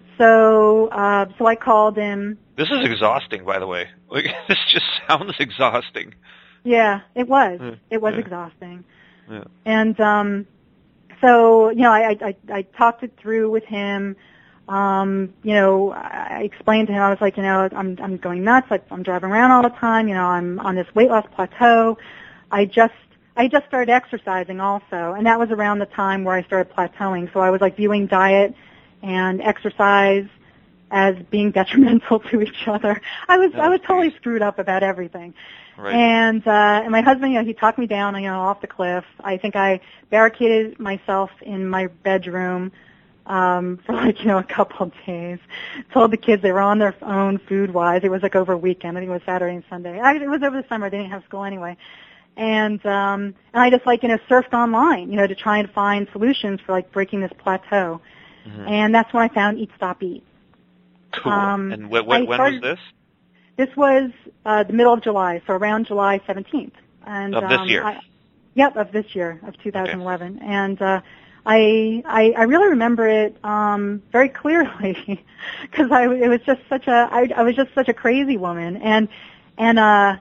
So, uh, so I called him. This is exhausting, by the way. Like, this just sounds exhausting. Yeah, it was. Yeah. It was Yeah. exhausting. Yeah. And um, so, you know, I, I, I talked it through with him. Um, you know, I explained to him, I was like, you know, I'm, I'm going nuts. Like, I'm driving around all the time. You know, I'm on this weight loss plateau. I just, I just started exercising also. And that was around the time where I started plateauing. So I was like viewing diet and exercise as being detrimental to each other. I was, Oh, I was geez. totally screwed up about everything. Right. And, uh, and my husband, you know, he talked me down, you know, off the cliff. I think I barricaded myself in my bedroom, um, for like, you know, a couple of days. Told the kids they were on their own food-wise. It was like over a weekend. I think it was Saturday and Sunday. Actually, it was over the summer. They didn't have school anyway. And, um, and I just like, you know, surfed online, you know, to try and find solutions for like breaking this plateau. Mm-hmm. And that's when I found Eat, Stop, Eat. Cool. um, and wh- wh- I when started- was this? This was uh, the middle of July, so around July seventeenth. And, Of this um, year? I, yep, of this year, of two thousand eleven. Okay. And uh, I, I I really remember it um, very clearly because I it was just such a I, I was just such a crazy woman, and and uh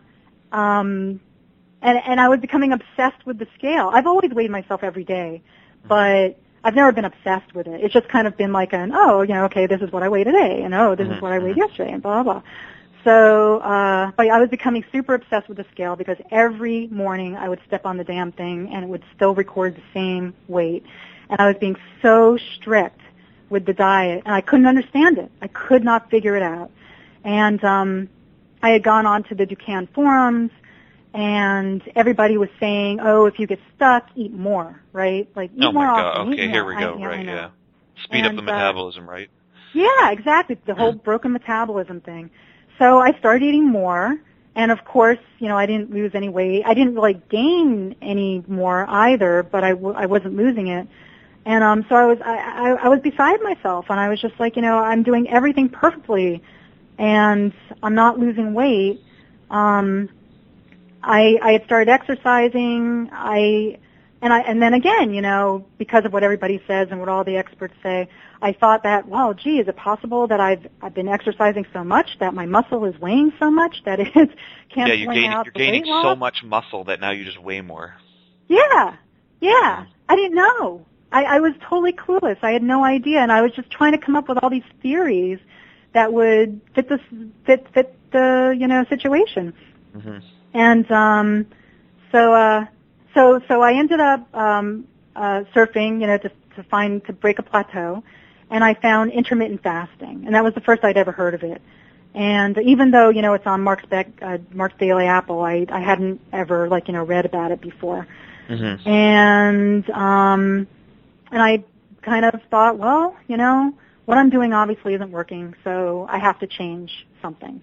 um and and I was becoming obsessed with the scale. I've always weighed myself every day, but I've never been obsessed with it. It's just kind of been like an, oh, you know, okay, this is what I weighed today, and oh, this Mm-hmm. is what I weighed yesterday, and blah, blah, blah. So, uh, but I was becoming super obsessed with the scale because every morning I would step on the damn thing and it would still record the same weight. And I was being so strict with the diet, and I couldn't understand it. I could not figure it out. And um, I had gone on to the Dukan forums, and everybody was saying, "Oh, if you get stuck, eat more." Right? Like eat oh more my often. God. Okay, eat here more. we go. I, yeah, right, I know. yeah. Speed and, up the uh, metabolism, right? Yeah, exactly. The whole broken metabolism thing. So I started eating more, and of course, you know, I didn't lose any weight. I didn't really gain any more either, but I, w- I wasn't losing it. And um, so I was I, I, I was beside myself, and I was just like, you know, I'm doing everything perfectly, and I'm not losing weight. Um, I I had started exercising. I and I and then again, you know, because of what everybody says and what all the experts say, I thought that, well, gee, is it possible that I've I've been exercising so much that my muscle is weighing so much that it's canceling yeah, you're gaining, out you're the gaining weight loss? so much muscle that now you just weigh more. Yeah, yeah. I didn't know. I, I was totally clueless. I had no idea, and I was just trying to come up with all these theories that would fit the fit fit the you know situation. Mm-hmm. And um, so uh, so so I ended up um, uh, surfing, you know, to to find to break a plateau, and I found intermittent fasting, and that was the first I'd ever heard of it. And even though you know it's on Mark's Beck, uh, Mark's Daily Apple, I I hadn't ever like you know read about it before. Mm-hmm. And um, and I kind of thought, well, you know, what I'm doing obviously isn't working, so I have to change something.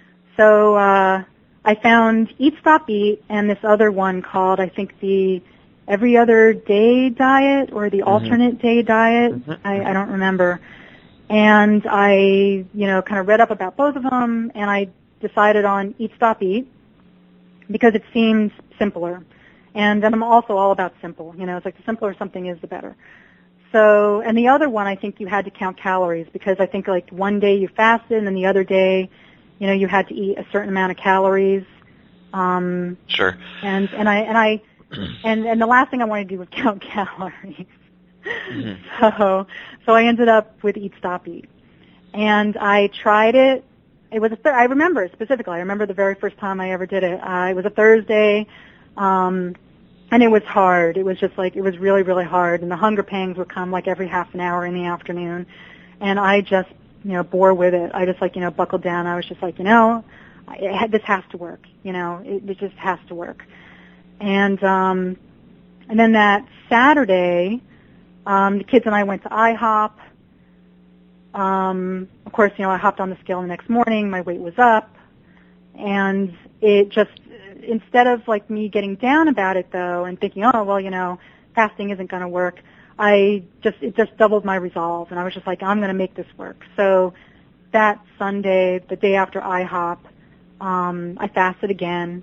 So uh, I found Eat Stop Eat and this other one called, I think, the Every Other Day Diet or the mm-hmm. Alternate Day Diet. Mm-hmm. I, I don't remember. And I, you know, kind of read up about both of them, and I decided on Eat Stop Eat because it seemed simpler. And I'm also all about simple. You know, it's like the simpler something is, the better. So, and the other one, I think you had to count calories because I think like one day you fasted and then the other day, you know, you had to eat a certain amount of calories. Um, sure. And, and I, and I, and, and the last thing I wanted to do was count calories. Mm-hmm. So, so I ended up with Eat Stop Eat. And I tried it. It was a th- I remember it specifically. I remember the very first time I ever did it. Uh, it was a Thursday. Um, And it was hard. It was just like, it was really, really hard. And the hunger pangs would come like every half an hour in the afternoon. And I just, you know, bore with it. I just like, you know, buckled down. I was just like, you know, it had, this has to work. You know, it, it just has to work. And, um, and then that Saturday, um, the kids and I went to IHOP. Um, of course, you know, I hopped on the scale the next morning. My weight was up. And it just, instead of like me getting down about it though and thinking, oh, well, you know, fasting isn't going to work, I just, it just doubled my resolve. And I was just like, I'm going to make this work. So that Sunday, the day after IHOP, um, I fasted again.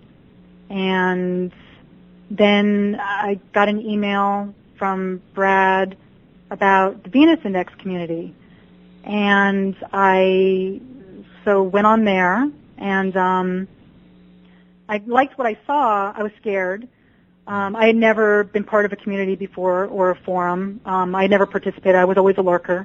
And then I got an email from Brad about the Venus Index community. And I, so went on there and, um, I liked what I saw. I was scared. Um, I had never been part of a community before or a forum. Um, I had never participated. I was always a lurker.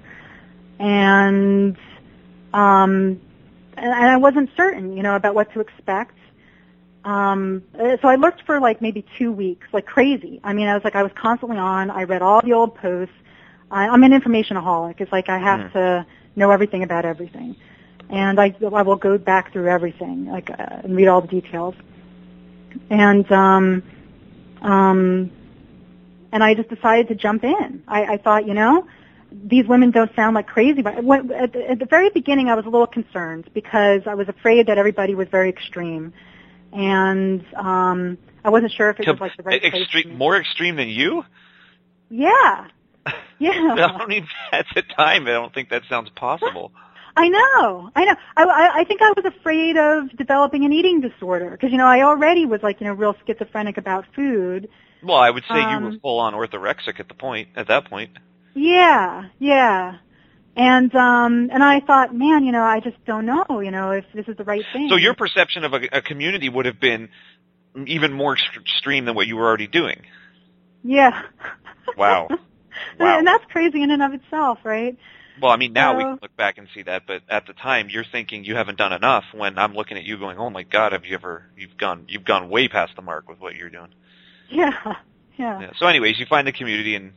And, um, and, and I wasn't certain, you know, about what to expect. Um, so I lurked for like maybe two weeks, like crazy. I mean, I was like, I was constantly on. I read all the old posts. I, I'm an informationaholic. It's like I have mm. to know everything about everything. And I, I will go back through everything, like, uh, and read all the details. And, um, um, and I just decided to jump in. I, I thought, you know, these women don't sound like crazy. But when, at, the, at the very beginning, I was a little concerned because I was afraid that everybody was very extreme. And, um, I wasn't sure if it was like the right extreme, place for me. More extreme than you? Yeah. Yeah. I don't even, at the time, I don't think that sounds possible. I know, I know. I, I, I think I was afraid of developing an eating disorder because, you know, I already was like, you know, real schizophrenic about food. Well, I would say um, you were full on orthorexic at the point, at that point. Yeah, yeah. And, um, and I thought, man, you know, I just don't know, you know, if this is the right thing. So your perception of a, a community would have been even more extreme than what you were already doing. Yeah. Wow. Wow. And that's crazy in and of itself, right? Well, I mean, now so, we can look back and see that, but at the time, you're thinking you haven't done enough. When I'm looking at you, going, "Oh my God, have you ever? You've gone, you've gone way past the mark with what you're doing." Yeah, yeah. yeah. So, anyways, you find the community and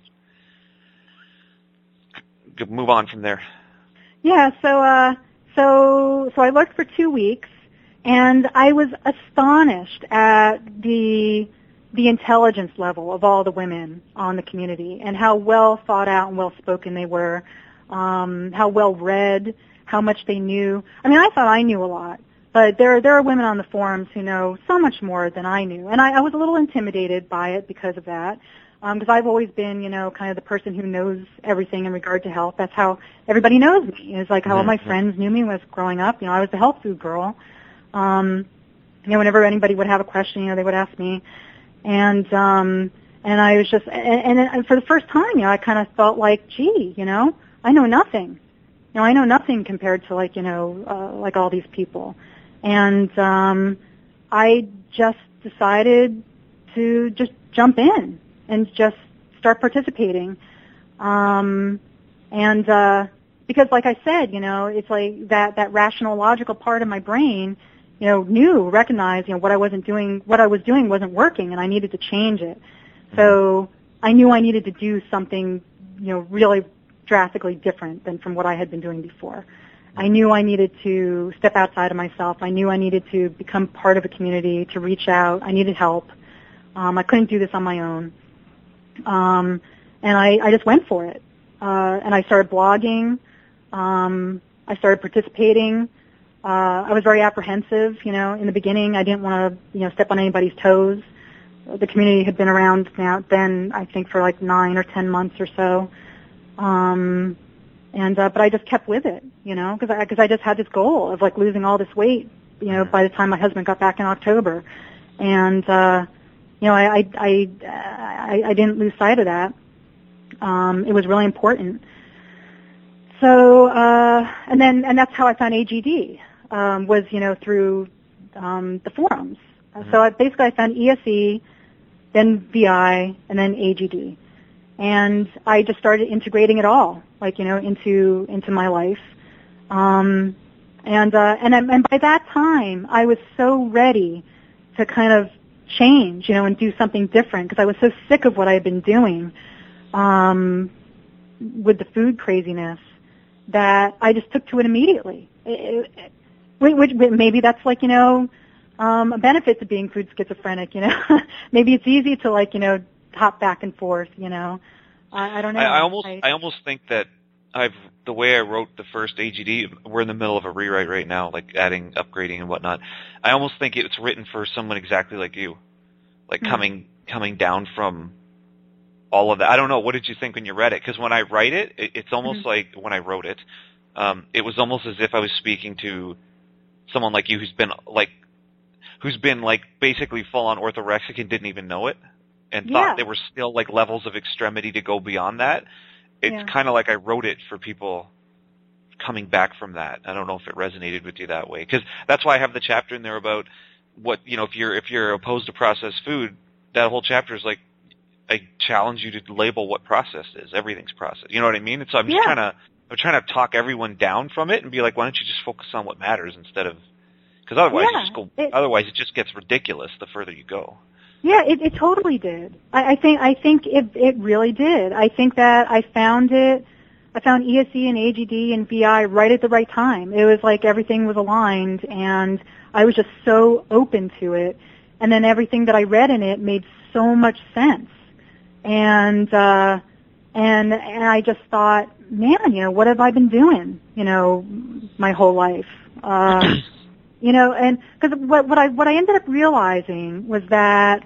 move on from there. Yeah. So, uh, so, so I lurked for two weeks, And I was astonished at the the intelligence level of all the women on the community and how well thought out and well spoken they were, um, how well read, how much they knew. I mean, I thought I knew a lot, but there there are women on the forums who know so much more than I knew, and I, I was a little intimidated by it because of that. Because um, I've always been, you know, kind of the person who knows everything in regard to health. That's how everybody knows me. It's like how all my friends knew me when I was growing up. You know, I was the health food girl. Um, you know, whenever anybody would have a question, you know, they would ask me. And, um, and I was just, and, and for the first time, you know, I kind of felt like, gee, you know, I know nothing. You know, I know nothing compared to like, you know, uh, like all these people. And, um, I just decided to just jump in and just start participating. Um, and, uh, because like I said, you know, it's like that, that rational, logical part of my brain, you know, knew, recognized, you know, what I wasn't doing, what I was doing wasn't working and I needed to change it. So I knew I needed to do something, you know, really drastically different than from what I had been doing before. I knew I needed to step outside of myself. I knew I needed to become part of a community, to reach out. I needed help. Um, I couldn't do this on my own. Um, and I, I just went for it. Uh, and I started blogging. Um, I started participating. Uh, I was very apprehensive, you know, in the beginning. I didn't want to, you know, step on anybody's toes. The community had been around now then, I think, for like nine or ten months or so. Um, and, uh, but I just kept with it, you know, because I, cause I just had this goal of like losing all this weight, you know, by the time my husband got back in October. And, uh, you know, I, I, I, I, I didn't lose sight of that. Um, it was really important. So, uh, and then, and that's how I found A G D, um, was, you know, through, um, the forums. Mm-hmm. So I basically I found E S E, then V I, and then A G D. And I just started integrating it all, like, you know, into, into my life. Um, and, uh, and, and by that time, I was so ready to kind of change, you know, and do something different because I was so sick of what I had been doing, um, with the food craziness that I just took to it immediately. It, it, which, which maybe that's like, you know, um, a benefit to being food schizophrenic, you know. Maybe it's easy to like, you know, hop back and forth, you know. I, I don't know. I, I almost, I, I almost think that I've the way I wrote the first A G D. We're in the middle of a rewrite right now, like adding, upgrading, and whatnot. I almost think it's written for someone exactly like you, like mm-hmm. coming coming down from all of that. I don't know. What did you think when you read it? Because when I write it, it it's almost mm-hmm. like when I wrote it, um, it was almost as if I was speaking to someone like you who's been like, who's been like basically full on orthorexic and didn't even know it, and yeah. thought there were still like levels of extremity to go beyond that. It's yeah. kind of like I wrote it for people coming back from that. I don't know if it resonated with you that way, because that's why I have the chapter in there about what, you know, if you're if you're opposed to processed food, that whole chapter is like, I challenge you to label what processed is. Everything's processed. You know what I mean? And so I'm just yeah. trying to I'm trying to talk everyone down from it and be like, why don't you just focus on what matters instead of, because otherwise yeah, you just go. it, otherwise it just gets ridiculous the further you go. Yeah, it, it totally did. I, I think I think it it really did. I think that I found it. I found E S E and A G D and V I right at the right time. It was like everything was aligned, and I was just so open to it. And then everything that I read in it made so much sense. And uh, and and I just thought, man, you know, what have I been doing? You know, my whole life. Uh, You know, and because what, what I what I ended up realizing was that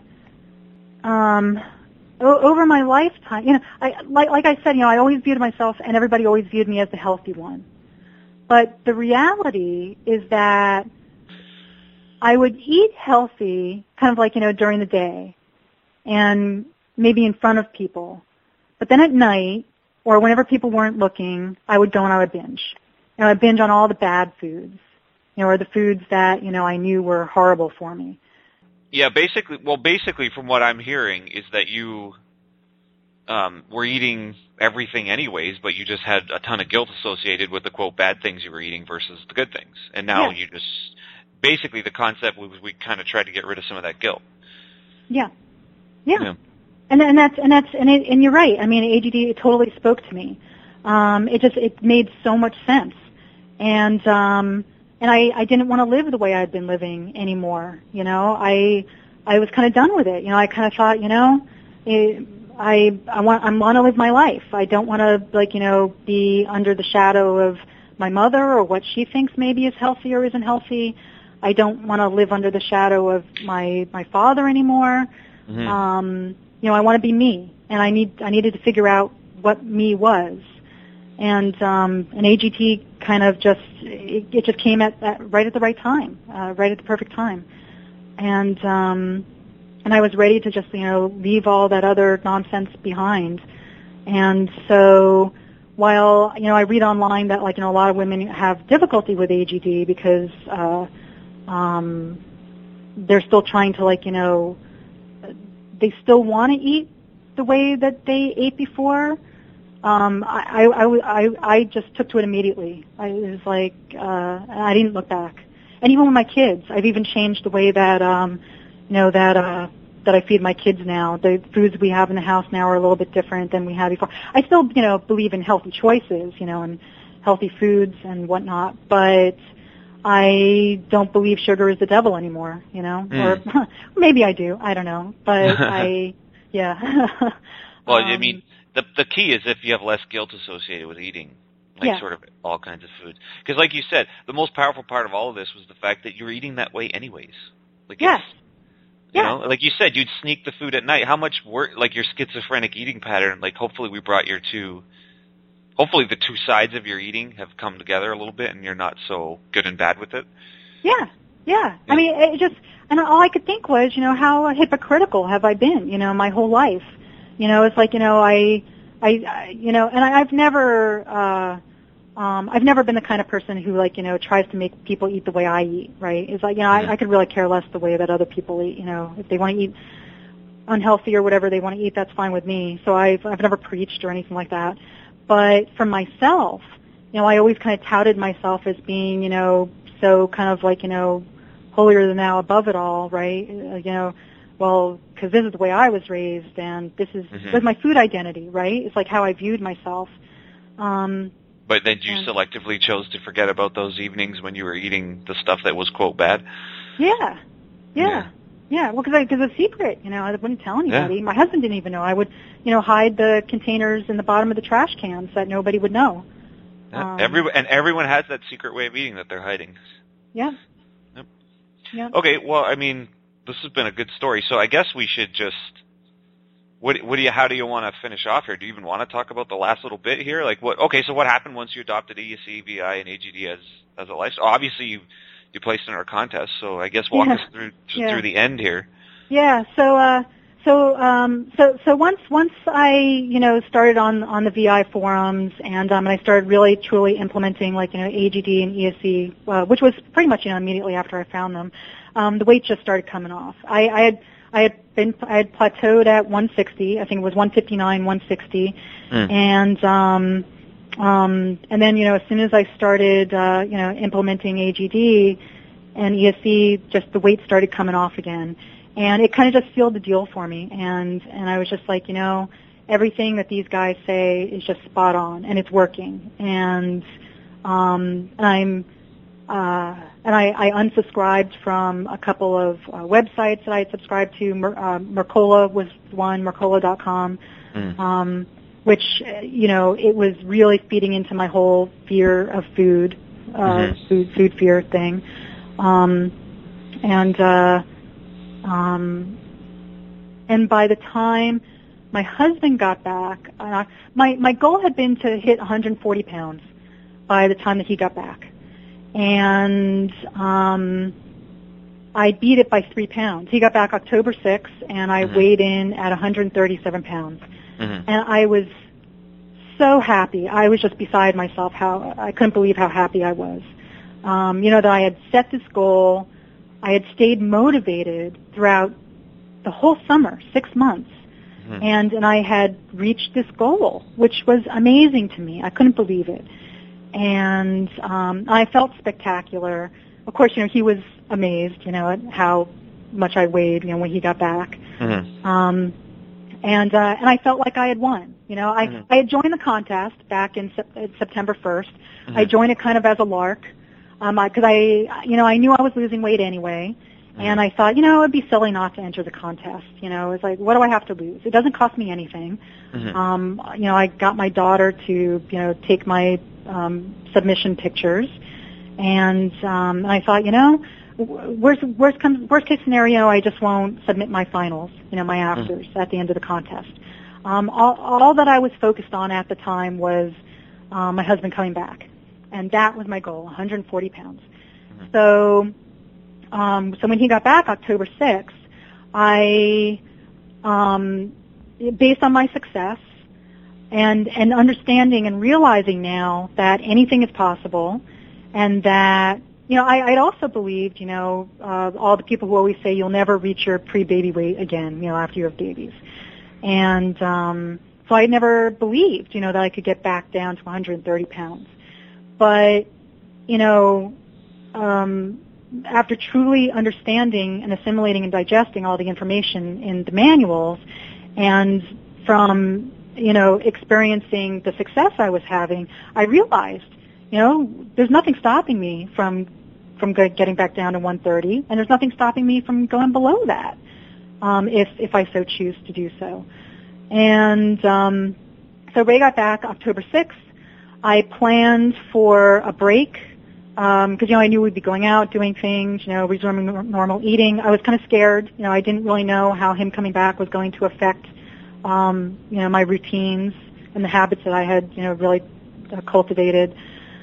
um, o- over my lifetime, you know, I, like like I said, you know, I always viewed myself, and everybody always viewed me as the healthy one. But the reality is that I would eat healthy, kind of like, you know, during the day, and maybe in front of people. But then at night, or whenever people weren't looking, I would go and I would binge. You know, I'd binge on all the bad foods. You know, or the foods that, you know, I knew were horrible for me. Yeah, basically, well, basically from what I'm hearing is that you um, were eating everything anyways, but you just had a ton of guilt associated with the, quote, bad things you were eating versus the good things. And now yeah. you just, basically the concept was we kind of tried to get rid of some of that guilt. Yeah. Yeah. yeah. And, and that's, and that's, and, it, and you're right. I mean, A G D, it totally spoke to me. Um, it just, it made so much sense. And, um, and I, I didn't want to live the way I'd been living anymore. You know, I I was kind of done with it. You know, I kind of thought, you know, it, I I want I want to live my life. I don't want to like you know be under the shadow of my mother or what she thinks maybe is healthy or isn't healthy. I don't want to live under the shadow of my my father anymore. Mm-hmm. Um, you know, I want to be me, and I need I needed to figure out what me was. And um, an A G T kind of just it, it just came at, at right at the right time, uh, right at the perfect time, and um, and I was ready to just you know leave all that other nonsense behind. And so while you know I read online that like you know a lot of women have difficulty with A G D because uh, um, they're still trying to like you know they still want to eat the way that they ate before. Um, I, I, I, I just took to it immediately. I it was like, uh, I didn't look back. And even with my kids, I've even changed the way that, um, you know, that, uh, that I feed my kids now. The foods we have in the house now are a little bit different than we had before. I still, you know, believe in healthy choices, you know, and healthy foods and whatnot, but I don't believe sugar is the devil anymore, you know, mm. or maybe I do. I don't know, but I, yeah. Well, um, I mean, The the key is if you have less guilt associated with eating, like yeah. sort of all kinds of foods. Because like you said, the most powerful part of all of this was the fact that you were eating that way anyways. Like yes. You yeah. know, like you said, you'd sneak the food at night. How much work, like your schizophrenic eating pattern, like hopefully we brought your two, hopefully the two sides of your eating have come together a little bit and you're not so good and bad with it. Yeah. Yeah. yeah. I mean, it just, and all I could think was, you know, how hypocritical have I been, you know, my whole life? You know, it's like, you know, I, I, I you know, and I, I've never, uh, um, I've never been the kind of person who, like, you know, tries to make people eat the way I eat, right? It's like, you know, I, I could really care less the way that other people eat, you know. If they want to eat unhealthy or whatever they want to eat, that's fine with me. So I've, I've never preached or anything like that. But for myself, you know, I always kind of touted myself as being, you know, so kind of like, you know, holier than thou, above it all, right? Uh, you know, well, because this is the way I was raised, and this is mm-hmm. was my food identity, right? It's like how I viewed myself. Um, but then you and, selectively chose to forget about those evenings when you were eating the stuff that was, quote, bad? Yeah, yeah, yeah. yeah. Well, because it's a secret, you know, I wouldn't tell anybody. Yeah. My husband didn't even know. I would, you know, hide the containers in the bottom of the trash cans that nobody would know. Yeah. Um, Every, and everyone has that secret way of eating that they're hiding. Yeah. Yep. Yeah. Okay, well, I mean, this has been a good story, so I guess we should just. What, what do you? How do you want to finish off here? Do you even want to talk about the last little bit here? Like, what? Okay, so what happened once you adopted E S C, V I, and A G D as as a lifestyle? Obviously, you you placed in our contest, so I guess walk yeah. us through yeah. through the end here. Yeah. So, uh, so, um, so, so once once I you know started on on the V I forums and um, and I started really truly implementing like you know A G D and E S C, uh, which was pretty much you know immediately after I found them. Um, the weight just started coming off. I, I had I had been I had plateaued at one sixty. I think it was one fifty-nine, one sixty, mm. and um, um, and then you know as soon as I started uh, you know implementing A G D and E S C, just the weight started coming off again, and it kind of just sealed the deal for me. And and I was just like you know everything that these guys say is just spot on, and it's working. And um, I'm. Uh, and I, I unsubscribed from a couple of uh, websites that I had subscribed to. Mer, uh, Mercola was one, Mercola dot com, mm. um, which, you know, it was really feeding into my whole fear of food, uh, mm-hmm. food, food fear thing. Um, and, uh, um, and by the time my husband got back, uh, my, my goal had been to hit one hundred forty pounds by the time that he got back. And um, I beat it by three pounds. He got back October sixth, and I mm-hmm. weighed in at one hundred thirty-seven pounds. Mm-hmm. And I was so happy. I was just beside myself. How I couldn't believe how happy I was. Um, you know, that I had set this goal. I had stayed motivated throughout the whole summer, six months. Mm-hmm. And, and I had reached this goal, which was amazing to me. I couldn't believe it. And um, I felt spectacular. Of course, you know, he was amazed, you know, at how much I weighed, you know, when he got back. Mm-hmm. Um, and uh, and I felt like I had won. You know, I mm-hmm. I had joined the contest back in sep- September first. Mm-hmm. I joined it kind of as a lark. Um, I, cause I, you know, I knew I was losing weight anyway. Mm-hmm. And I thought, you know, it'd be silly not to enter the contest. You know, it's like, what do I have to lose? It doesn't cost me anything. Mm-hmm. Um, you know, I got my daughter to, you know, take my, um, submission pictures. And, um, and I thought, you know, worst, worst comes, worst case scenario, I just won't submit my finals, you know, my afters mm-hmm. at the end of the contest. Um, all, all that I was focused on at the time was, um, my husband coming back. And that was my goal, one hundred forty pounds. Mm-hmm. So, um, so when he got back October sixth, I, um, based on my success and, and understanding and realizing now that anything is possible and that, you know, I, I'd also believed, you know, uh, all the people who always say you'll never reach your pre-baby weight again, you know, after you have babies. And, um, so I never believed, you know, that I could get back down to one hundred thirty pounds. But, you know, um, after truly understanding and assimilating and digesting all the information in the manuals and from, you know, experiencing the success I was having, I realized, you know, there's nothing stopping me from from getting back down to one thirty, and there's nothing stopping me from going below that, um, if if I so choose to do so. And um, so Ray got back October sixth. I planned for a break because, um, you know, I knew we'd be going out, doing things, you know, resuming normal eating. I was kind of scared. You know, I didn't really know how him coming back was going to affect, um, you know, my routines and the habits that I had, you know, really uh, cultivated.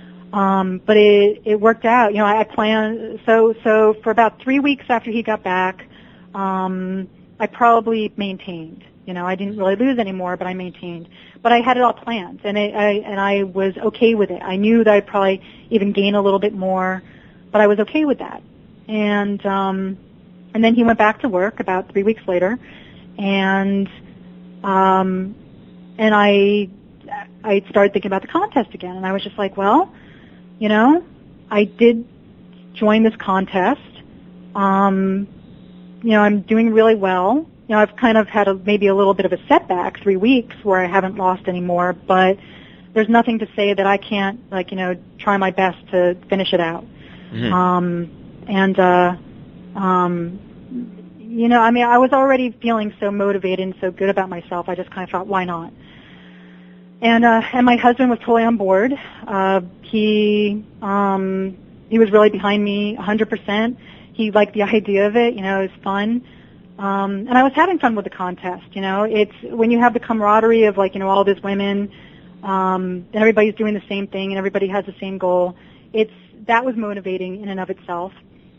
Um, but it, it worked out. You know, I, I planned, so, so for about three weeks after he got back, um, I probably maintained. You know, I didn't really lose anymore, but I maintained. But I had it all planned, and I, I and I was okay with it. I knew that I'd probably even gain a little bit more, but I was okay with that. And um, and then he went back to work about three weeks later, and um, and I I started thinking about the contest again, and I was just like, well, you know, I did join this contest. Um, you know, I'm doing really well. You know, I've kind of had a, maybe a little bit of a setback, three weeks where I haven't lost any more, but there's nothing to say that I can't, like, you know, try my best to finish it out. Mm-hmm. Um, and, uh, um, you know, I mean, I was already feeling so motivated and so good about myself. I just kind of thought, why not? And, uh, and my husband was totally on board. Uh, he, um, he was really behind me one hundred percent. He liked the idea of it. You know, it was fun. Um, and I was having fun with the contest, you know. It's when you have the camaraderie of, like, you know, all these women, um, and everybody's doing the same thing and everybody has the same goal. It's, that was motivating in and of itself.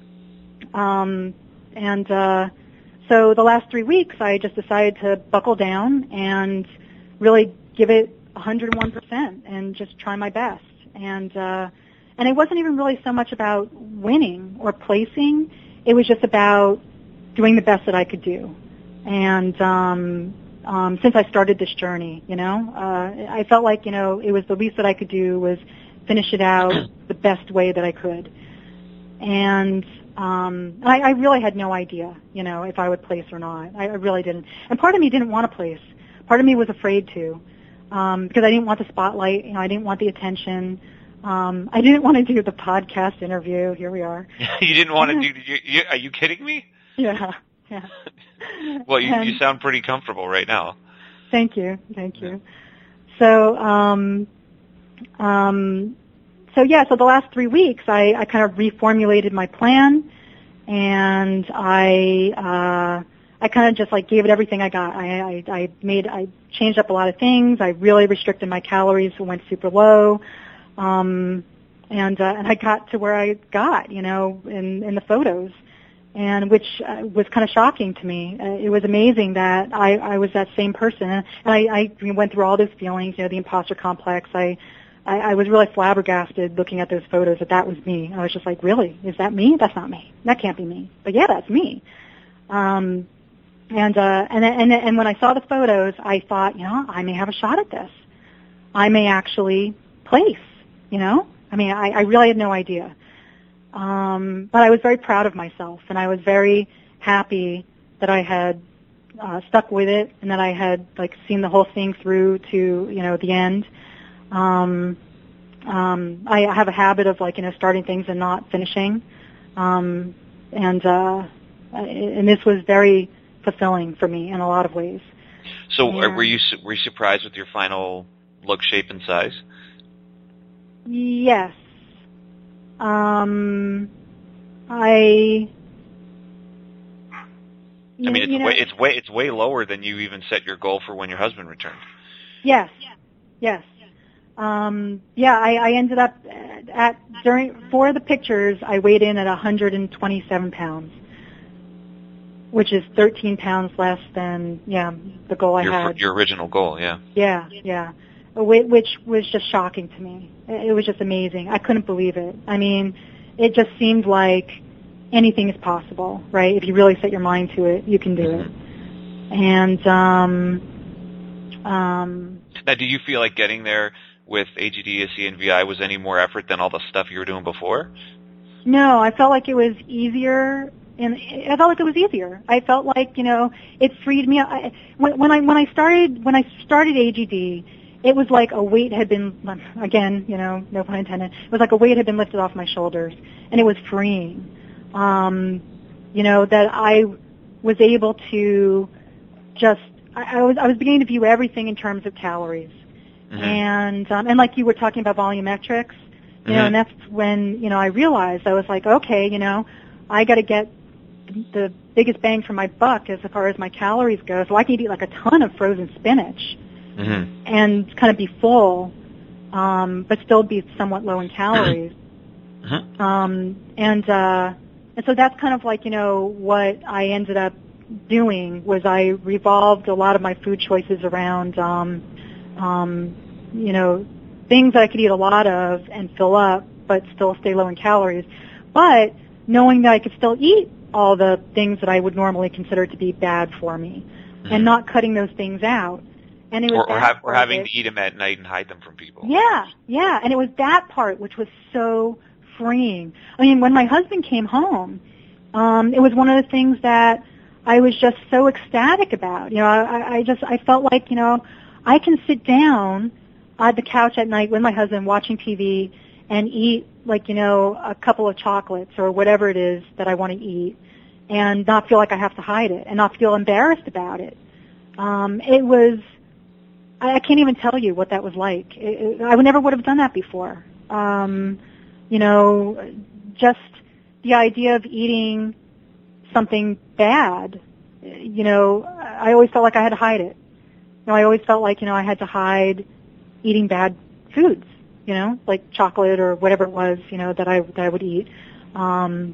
Um, and, uh, so the last three weeks I just decided to buckle down and really give it one hundred one percent and just try my best. And, uh, and it wasn't even really so much about winning or placing. It was just about doing the best that I could do. And um, um, since I started this journey, you know, uh, I felt like, you know, it was the least that I could do was finish it out the best way that I could. And um, I, I really had no idea, you know, if I would place or not. I, I really didn't. And part of me didn't want to place. Part of me was afraid to, um, because I didn't want the spotlight. You know, I didn't want the attention. Um, I didn't want to do the podcast interview. Here we are. You didn't want to do? You, you, are you kidding me? Yeah, yeah. Well, you, and, you sound pretty comfortable right now. Thank you, thank you. So, um, um, so yeah. So the last three weeks, I, I kind of reformulated my plan, and I, uh, I kind of just like gave it everything I got. I, I, I made, I changed up a lot of things. I really restricted my calories, went super low, um, and uh, and I got to where I got, you know, in in the photos. And which uh, was kind of shocking to me. Uh, it was amazing that I, I was that same person. And I, I went through all those feelings, you know, the imposter complex. I, I, I was really flabbergasted looking at those photos that that was me. I was just like, really? Is that me? That's not me. That can't be me. But yeah, that's me. Um, and, uh, and, and, and when I saw the photos, I thought, you know, I may have a shot at this. I may actually place, you know? I mean, I, I really had no idea. Um, but I was very proud of myself, and I was very happy that I had uh, stuck with it, and that I had like seen the whole thing through to, you know, the end. Um, Um, I have a habit of like, you know, starting things and not finishing. Um, and, uh, and this was very fulfilling for me in a lot of ways. So and, were you were you surprised with your final look, shape, and size? Yes. Um, I. I mean, it's you know, way it's way it's way lower than you even set your goal for when your husband returned. Yes. Yes. Um, yeah, I, I ended up at, at during for the pictures. I weighed in at one hundred twenty-seven pounds, which is thirteen pounds less than yeah the goal I your, had. Your original goal, yeah. Yeah, yeah, which was just shocking to me. It was just amazing. I couldn't believe it. I mean, it just seemed like anything is possible, right? If you really set your mind to it, you can do mm-hmm. it. And um, um, now, do you feel like getting there with A G D, A C, and V I was any more effort than all the stuff you were doing before? No, I felt like it was easier, and I felt like it was easier. I felt like, you know, it freed me. I, when, when I when I started when I started A G D, it was like a weight had been, again, you know, no pun intended. It was like a weight had been lifted off my shoulders, and it was freeing. Um, you know, that I was able to just I, I was I was beginning to view everything in terms of calories. Mm-hmm. And um, and like you were talking about volumetrics, you mm-hmm. know, and that's when, you know, I realized I was like, okay, you know, I got to get the biggest bang for my buck as far as my calories go. So I can eat like a ton of frozen spinach mm-hmm. and kind of be full, um, but still be somewhat low in calories. Mm-hmm. Um, and uh, and so that's kind of like, you know, what I ended up doing was I revolved a lot of my food choices around. Um, Um, you know, things that I could eat a lot of and fill up, but still stay low in calories. But knowing that I could still eat all the things that I would normally consider to be bad for me, mm-hmm. and not cutting those things out. And it was or, or, have, or having to eat them at night and hide them from people. Yeah, yeah. And it was that part which was so freeing. I mean, when my husband came home, um, it was one of the things that I was just so ecstatic about. You know, I, I just I felt like, you know, I can sit down on the couch at night with my husband watching T V and eat, like, you know, a couple of chocolates or whatever it is that I want to eat and not feel like I have to hide it and not feel embarrassed about it. Um, it was, I, I can't even tell you what that was like. It, it, I would never would have done that before. Um, you know, just the idea of eating something bad, you know, I always felt like I had to hide it. You know, I always felt like, you know, I had to hide eating bad foods, you know, like chocolate or whatever it was, you know, that I that I would eat. Um,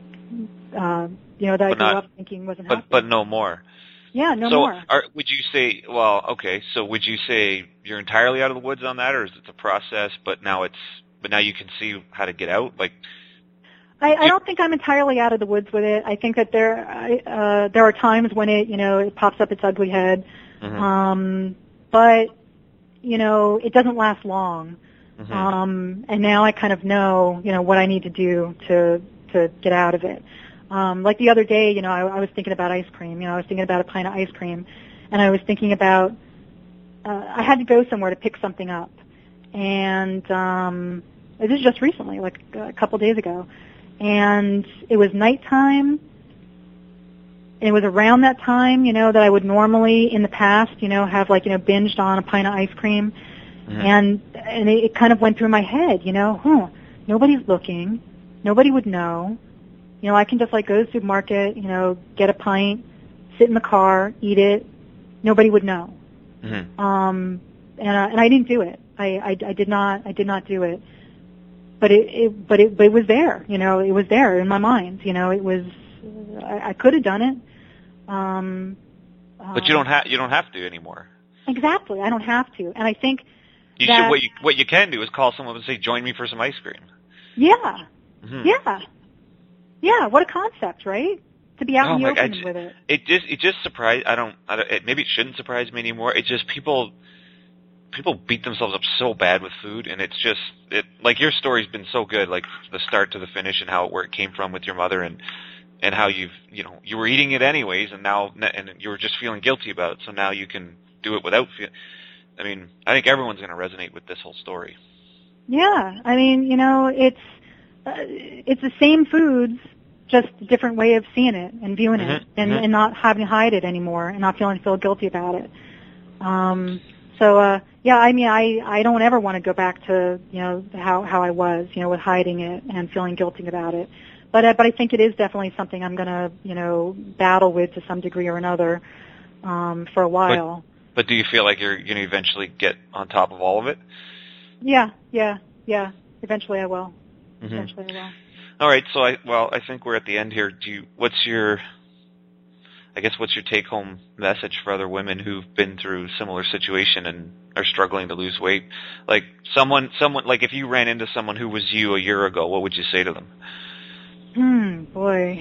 uh, you know, that but I grew not, up thinking wasn't but, healthy. But no more. Yeah, no so more. Are, would you say, well, okay, so would you say you're entirely out of the woods on that, or is it a process, but now it's, but now you can see how to get out? Like, I, I don't think I'm entirely out of the woods with it. I think that there, uh, there are times when it, you know, it pops up its ugly head. Mm-hmm. Um, but, you know, it doesn't last long. Mm-hmm. Um, and now I kind of know, you know, what I need to do to, to get out of it. Um, like the other day, you know, I, I was thinking about ice cream. You know, I was thinking about a pint of ice cream. And I was thinking about, uh, I had to go somewhere to pick something up. And, um, this is just recently, like a couple days ago. And it was nighttime. It was around that time, you know, that I would normally in the past, you know, have like, you know, binged on a pint of ice cream. Mm-hmm. And and it, it kind of went through my head, you know, huh, nobody's looking. Nobody would know. You know, I can just like go to the supermarket, you know, get a pint, sit in the car, eat it. Nobody would know. Mm-hmm. Um, and, uh, and I didn't do it. I, I, I did not, I did not do it. But it, it, but it, but it was there, you know, it was there in my mind, you know, it was, I, I could have done it. Um, but you don't have you don't have to anymore. Exactly, I don't have to, and I think you that, should. What you what you can do is call someone and say, "Join me for some ice cream." Yeah, mm-hmm. yeah, yeah. What a concept, right? To be out oh in the my open God. with it. It just it just surprised. I don't. I don't it, maybe it shouldn't surprise me anymore. It's just people people beat themselves up so bad with food, and it's just it. Like your story's been so good, like the start to the finish, and how it, where it came from with your mother, and. And how you've, you know, you were eating it anyways, and now, and you were just feeling guilty about it. So now you can do it without feel. I mean, I think everyone's going to resonate with this whole story. Yeah, I mean, you know, it's uh, it's the same foods, just a different way of seeing it and viewing mm-hmm. it, and, mm-hmm. and not having to hide it anymore, and not feeling feel guilty about it. Um, so uh, yeah, I mean, I I don't ever want to go back to you know how how I was, you know, with hiding it and feeling guilty about it. But uh, but I think it is definitely something I'm going to you know battle with to some degree or another um, for a while. But, but do you feel like you're going to eventually get on top of all of it? Yeah, yeah, yeah. Eventually I will. Mm-hmm. Eventually I will. All right, so I well, I think we're at the end here. Do you what's your I guess what's your take-home message for other women who've been through similar situation and are struggling to lose weight? Like someone someone like if you ran into someone who was you a year ago, what would you say to them? Hmm, boy.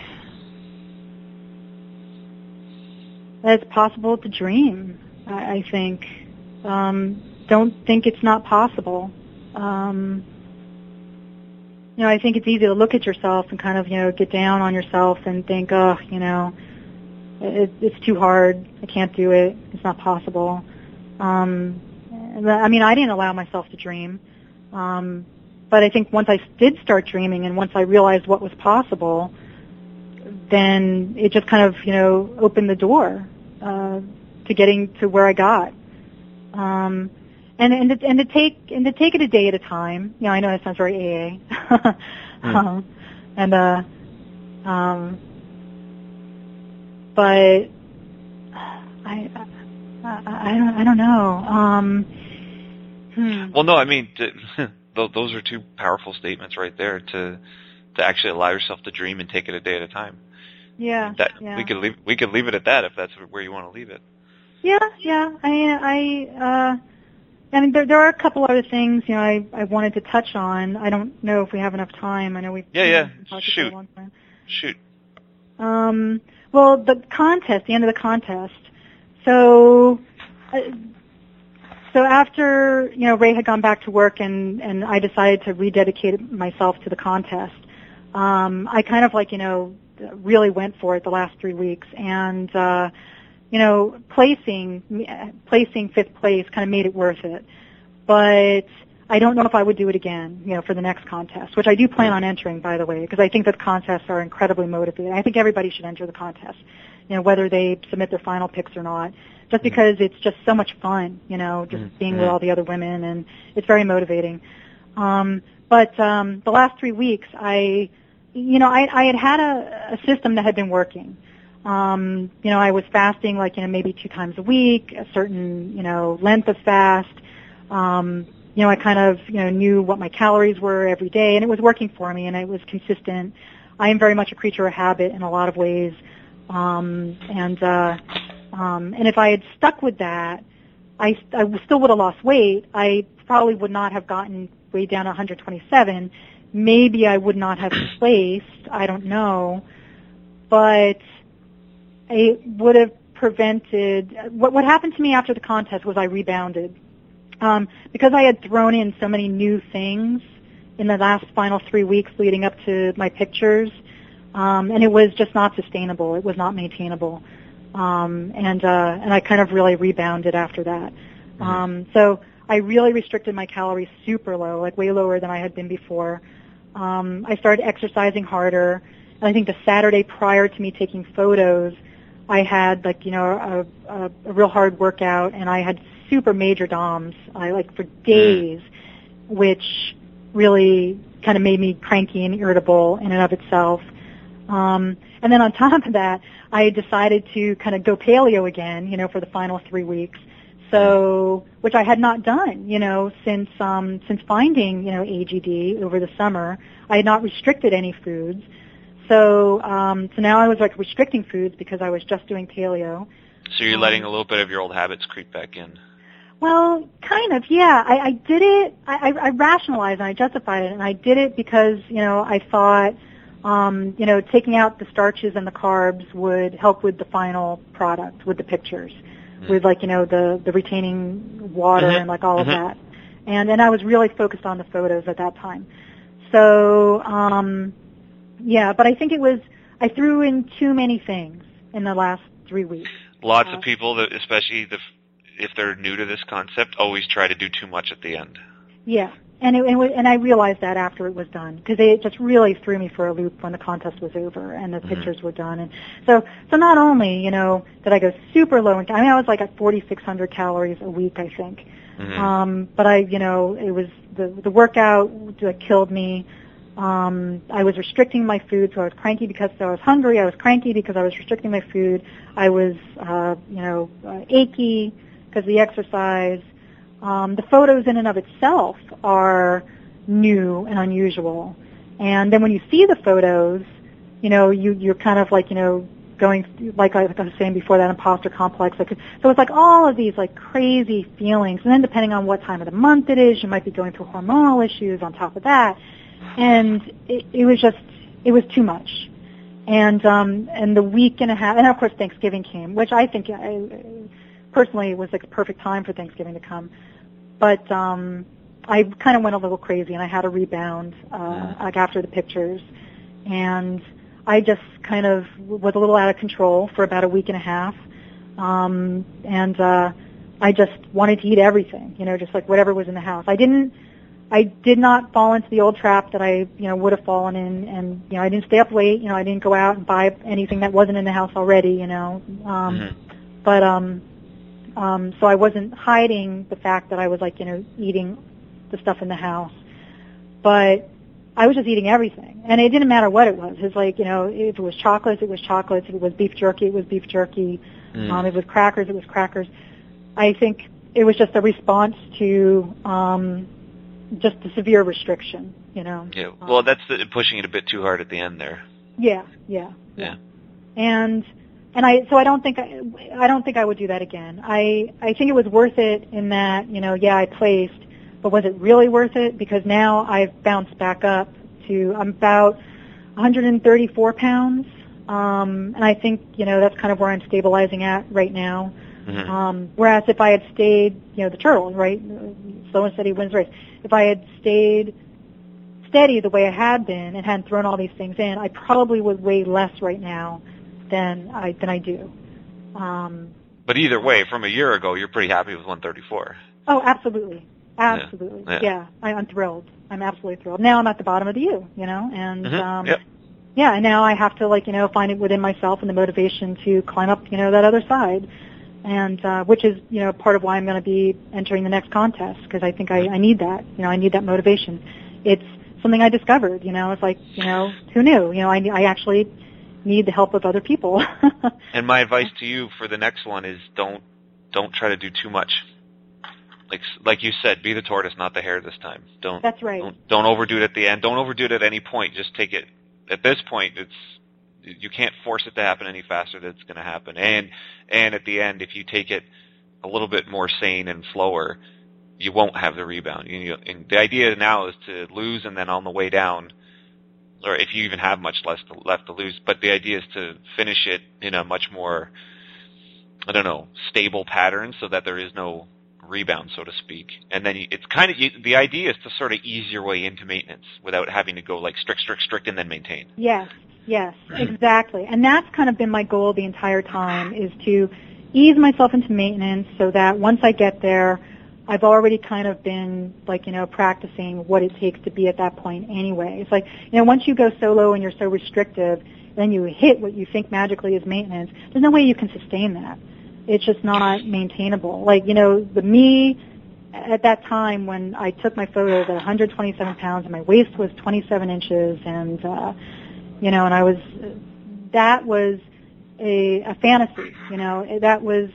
It's possible to dream, I, I think. Um, don't think it's not possible. Um, you know, I think it's easy to look at yourself and kind of, you know, get down on yourself and think, oh, you know, it, it's too hard. I can't do it. It's not possible. Um, I mean, I didn't allow myself to dream. Um, but I think once I did start dreaming and once I realized what was possible, then it just kind of, you know, opened the door uh, to getting to where I got. Um, and and to, and to take and to take it a day at a time. You know, I know that sounds very A A. mm. um, and uh, um, but I, I I don't I don't know. Um, hmm. Well, no, I mean to, those are two powerful statements right there. To to actually allow yourself to dream and take it a day at a time. Yeah, that, yeah. We could leave. We could leave it at that if that's where you want to leave it. Yeah, yeah. I, I, uh, I mean, there, there are a couple other things, you know, I, I wanted to touch on. I don't know if we have enough time. I know we've yeah, yeah. talked Shoot, for a long time. shoot. Um, well, the contest, the end of the contest. So, uh, so after you know Ray had gone back to work and and I decided to rededicate myself to the contest. Um, I kind of like you know really went for it the last three weeks and. uh You know, placing placing fifth place kind of made it worth it, but I don't know if I would do it again. You know, for the next contest, which I do plan on entering, by the way, because I think that contests are incredibly motivating. I think everybody should enter the contest, you know, whether they submit their final picks or not, just because it's just so much fun. You know, just mm-hmm. being with all the other women, and it's very motivating. Um, but um, the last three weeks, I, you know, I, I had had a, a system that had been working. Um, you know, I was fasting like, you know, maybe two times a week, a certain, you know, length of fast. Um, you know, I kind of, you know, knew what my calories were every day, and it was working for me, and it was consistent. I am very much a creature of habit in a lot of ways. Um, and, uh, um, and if I had stuck with that, I, I still would have lost weight. I probably would not have gotten way down to one hundred twenty-seven. Maybe I would not have placed. I don't know. But it would have prevented, what, what happened to me after the contest was I rebounded. Um, because I had thrown in so many new things in the last final three weeks leading up to my pictures, um, and it was just not sustainable. It was not maintainable. Um, and, uh, and I kind of really rebounded after that. Mm-hmm. Um, so I really restricted my calories super low, like way lower than I had been before. Um, I started exercising harder, and I think the Saturday prior to me taking photos, I had like, you know, a, a, a real hard workout, and I had super major DOMs, I like for days, which really kind of made me cranky and irritable in and of itself. Um, and then on top of that, I decided to kind of go paleo again, you know, for the final three weeks. So, which I had not done, you know, since, um, since finding, you know, A G D over the summer. I had not restricted any foods. So, um, so now I was like restricting foods because I was just doing paleo. So you're um, letting a little bit of your old habits creep back in. Well, kind of, yeah. I, I did it, I, I, I rationalized and I justified it, and I did it because, you know, I thought, um, you know, taking out the starches and the carbs would help with the final product, with the pictures, mm-hmm. with like, you know, the, the retaining water mm-hmm. and like all mm-hmm. of that. And, and I was really focused on the photos at that time. So, um, yeah, but I think it was, I threw in too many things in the last three weeks. Lots uh, of people, that, especially the, if they're new to this concept, always try to do too much at the end. Yeah, and it, and, it, and I realized that after it was done, because it just really threw me for a loop when the contest was over and the mm-hmm. pictures were done. And so, so not only, you know, did I go super low in, I mean, I was like at forty-six hundred calories a week, I think. Mm-hmm. Um, but I, you know, it was the the workout that killed me. Um, I was restricting my food, so I was cranky because I was hungry. I was cranky because I was restricting my food. I was, uh, you know, uh, achy because of the exercise. Um, the photos in and of itself are new and unusual. And then when you see the photos, you know, you, you're kind of like, you know, going, like I, like I was saying before, that imposter complex. Like, so it's like all of these like crazy feelings. And then depending on what time of the month it is, you might be going through hormonal issues on top of that. And it, it was just, it was too much. And, um, and the week and a half, and of course Thanksgiving came, which I think, I, personally, it was like the perfect time for Thanksgiving to come. But, um, I kind of went a little crazy and I had a rebound, uh, like after the pictures. And I just kind of was a little out of control for about a week and a half. Um, and, uh, I just wanted to eat everything, you know, just like whatever was in the house. I didn't, I did not fall into the old trap that I, you know, would have fallen in, and, you know, I didn't stay up late, you know, I didn't go out and buy anything that wasn't in the house already, you know, um, mm-hmm. but, um, um, so I wasn't hiding the fact that I was like, you know, eating the stuff in the house, but I was just eating everything, and it didn't matter what it was. It was like, you know, if it was chocolates, it was chocolates, if it was beef jerky, it was beef jerky, mm. um, if it was crackers, it was crackers. I think it was just a response to, um, just the severe restriction, you know. Yeah, well, that's the, pushing it a bit too hard at the end there. Yeah, yeah, yeah. And and I so I don't think I, I don't think I would do that again. I I think it was worth it in that, you know, yeah, I placed, but was it really worth it? Because now I've bounced back up to I'm about one hundred thirty-four pounds, um, and I think, you know, that's kind of where I'm stabilizing at right now. Mm-hmm. Um, whereas if I had stayed, you know, the turtle, right, slow and steady wins the race. If I had stayed steady the way I had been and hadn't thrown all these things in, I probably would weigh less right now than I than I do. Um, but either way, from a year ago, you're pretty happy with one thirty-four. Oh, absolutely, absolutely. Yeah, yeah. I, I'm thrilled. I'm absolutely thrilled. Now I'm at the bottom of the U, you know, and mm-hmm. um, yep. yeah, and now I have to, like, you know, find it within myself and the motivation to climb up, you know, that other side. And uh, which is, you know, part of why I'm going to be entering the next contest, because I think I, I need that. You know, I need that motivation. It's something I discovered. You know, it's like, you know, who knew? You know, I, I actually need the help of other people. And my advice to you for the next one is don't don't try to do too much. Like like you said, be the tortoise, not the hare this time. Don't. That's right. Don't, don't overdo it at the end. Don't overdo it at any point. Just take it. At this point, it's. You can't force it to happen any faster than it's going to happen. And and at the end, if you take it a little bit more sane and slower, you won't have the rebound. You, and the idea now is to lose, and then on the way down, or if you even have much less to, left to lose, but the idea is to finish it in a much more, I don't know, stable pattern so that there is no rebound, so to speak. And then it's kind of, the idea is to sort of ease your way into maintenance without having to go like strict, strict, strict, and then maintain. Yes. Yes, exactly. And that's kind of been my goal the entire time, is to ease myself into maintenance so that once I get there, I've already kind of been, like, you know, practicing what it takes to be at that point anyway. It's like, you know, once you go solo and you're so restrictive, then you hit what you think magically is maintenance, there's no way you can sustain that. It's just not maintainable. Like, you know, the me at that time when I took my photos at one hundred twenty-seven pounds and my waist was twenty-seven inches and, uh, you know, and I was, that was a, a fantasy, you know, that was,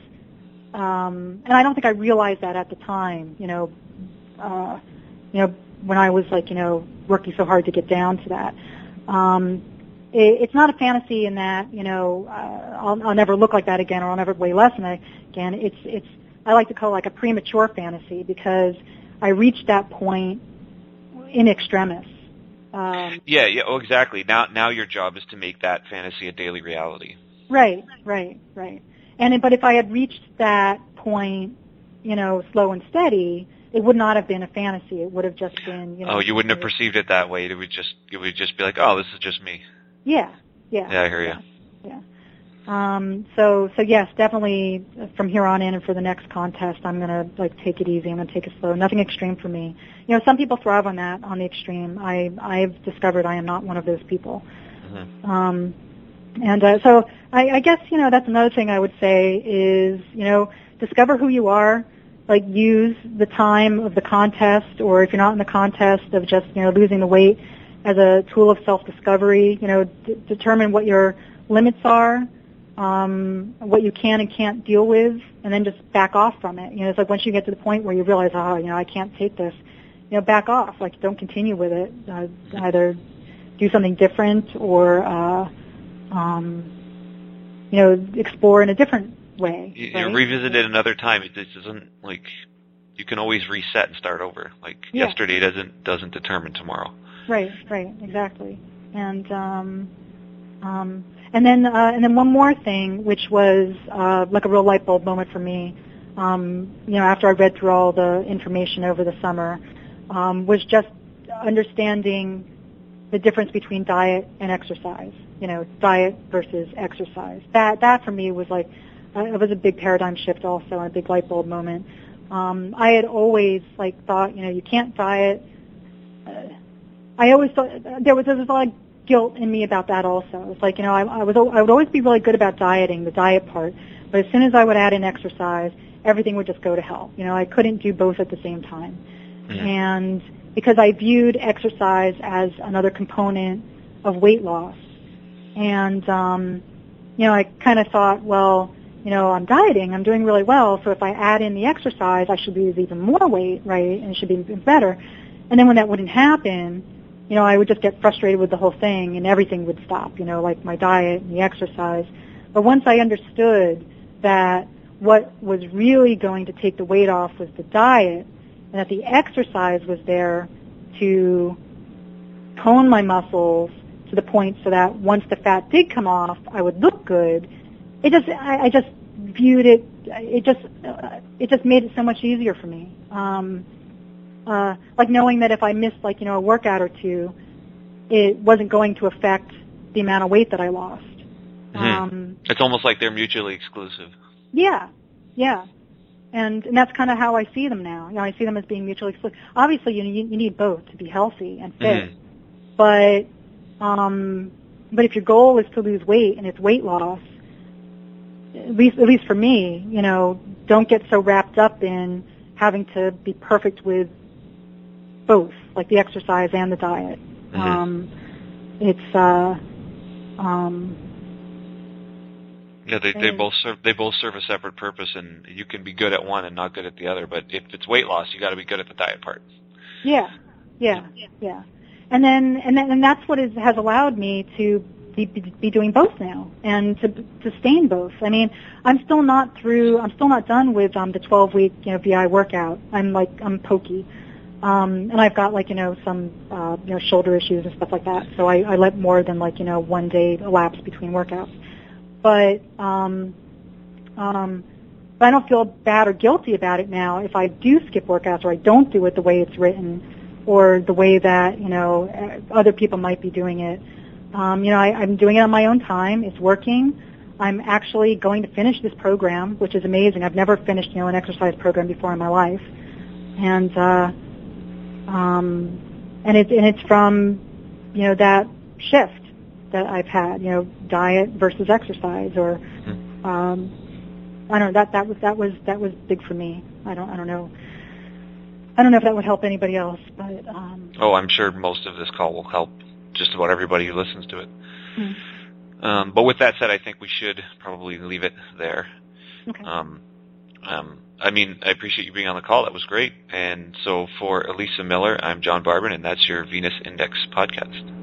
um, and I don't think I realized that at the time, you know, uh, you know, when I was like, you know, working so hard to get down to that. Um, it, it's not a fantasy in that, you know, uh, I'll, I'll never look like that again or I'll never weigh less than that again. It's, it's, I like to call it like a premature fantasy because I reached that point in extremis. Um, yeah, yeah, oh, exactly. Now, now your job is to make that fantasy a daily reality. Right, right, right. And but if I had reached that point, you know, slow and steady, it would not have been a fantasy. It would have just been, you know. Oh, you wouldn't have perceived it that way. It would just, it would just be like, oh, this is just me. Yeah, yeah. Yeah, I hear you. Yeah. Um, so, so yes, definitely from here on in and for the next contest, I'm going to like take it easy. I'm going to take it slow. Nothing extreme for me. You know, some people thrive on that, on the extreme. I, I've discovered I am not one of those people. Mm-hmm. Um, and, uh, so I, I guess, you know, that's another thing I would say is, you know, discover who you are. Like use the time of the contest, or if you're not in the contest, of just, you know, losing the weight as a tool of self-discovery. You know, d- determine what your limits are. Um, what you can and can't deal with, and then just back off from it. You know, it's like once you get to the point where you realize, oh, you know, I can't take this, you know, back off. Like, don't continue with it. Uh, either do something different or, uh, um, you know, explore in a different way. You, right? you revisit it another time. It just isn't like you can always reset and start over. Like yeah. yesterday doesn't doesn't determine tomorrow. Right. Right. Exactly. And um, um. And then, uh, and then one more thing, which was uh, like a real light bulb moment for me. Um, you know, after I read through all the information over the summer, um, was just understanding the difference between diet and exercise. You know, diet versus exercise. That that for me was like uh, it was a big paradigm shift, also, and a big light bulb moment. Um, I had always like thought, you know, you can't diet. Uh, I always thought there was there was a lot of guilt in me about that also. It's like, you know, I, I was I would always be really good about dieting, the diet part, but as soon as I would add in exercise, everything would just go to hell. You know, I couldn't do both at the same time. Mm-hmm. And because I viewed exercise as another component of weight loss. And, um, you know, I kind of thought, well, you know, I'm dieting, I'm doing really well, so if I add in the exercise, I should lose even more weight, right, and it should be better. And then when that wouldn't happen, you know, I would just get frustrated with the whole thing and everything would stop, you know, like my diet and the exercise. But once I understood that what was really going to take the weight off was the diet and that the exercise was there to tone my muscles to the point so that once the fat did come off, I would look good, it just, I, I just viewed it, it just, uh, it just made it so much easier for me. Um, Uh, like knowing that if I missed, like, you know, a workout or two, it wasn't going to affect the amount of weight that I lost. Mm-hmm. Um, it's almost like they're mutually exclusive. Yeah, yeah. And, and that's kind of how I see them now. You know, I see them as being mutually exclusive. Obviously, you, you need both to be healthy and fit. Mm-hmm. But, um, but if your goal is to lose weight and it's weight loss, at least, at least for me, you know, don't get so wrapped up in having to be perfect with both, like the exercise and the diet. Mm-hmm. Um, it's, uh, um, yeah, they, they both serve, they both serve a separate purpose, and you can be good at one and not good at the other, but if it's weight loss, you gotta be good at the diet part. Yeah, yeah, yeah. yeah. And then, and then, and that's what is, has allowed me to be, be doing both now, and to sustain both. I mean, I'm still not through, I'm still not done with, um, the twelve week, you know, V I workout. I'm like, I'm pokey. Um, and I've got like, you know, some, uh, you know, shoulder issues and stuff like that. So I, I let more than like, you know, one day elapse between workouts. But, um, um, but I don't feel bad or guilty about it now if I do skip workouts or I don't do it the way it's written or the way that, you know, other people might be doing it. Um, you know, I, I'm doing it on my own time. It's working. I'm actually going to finish this program, which is amazing. I've never finished, you know, an exercise program before in my life. And, uh, Um, and it's and it's from, you know, that shift that I've had, you know, diet versus exercise, or um, I don't know, that that was that was that was big for me. I don't I don't know. I don't know if that would help anybody else, but um, oh, I'm sure most of this call will help just about everybody who listens to it. Hmm. Um, but with that said, I think we should probably leave it there. Okay. Um, um, I mean, I appreciate you being on the call. That was great. And so for Elisa Miller, I'm John Barban, and that's your Venus Index podcast.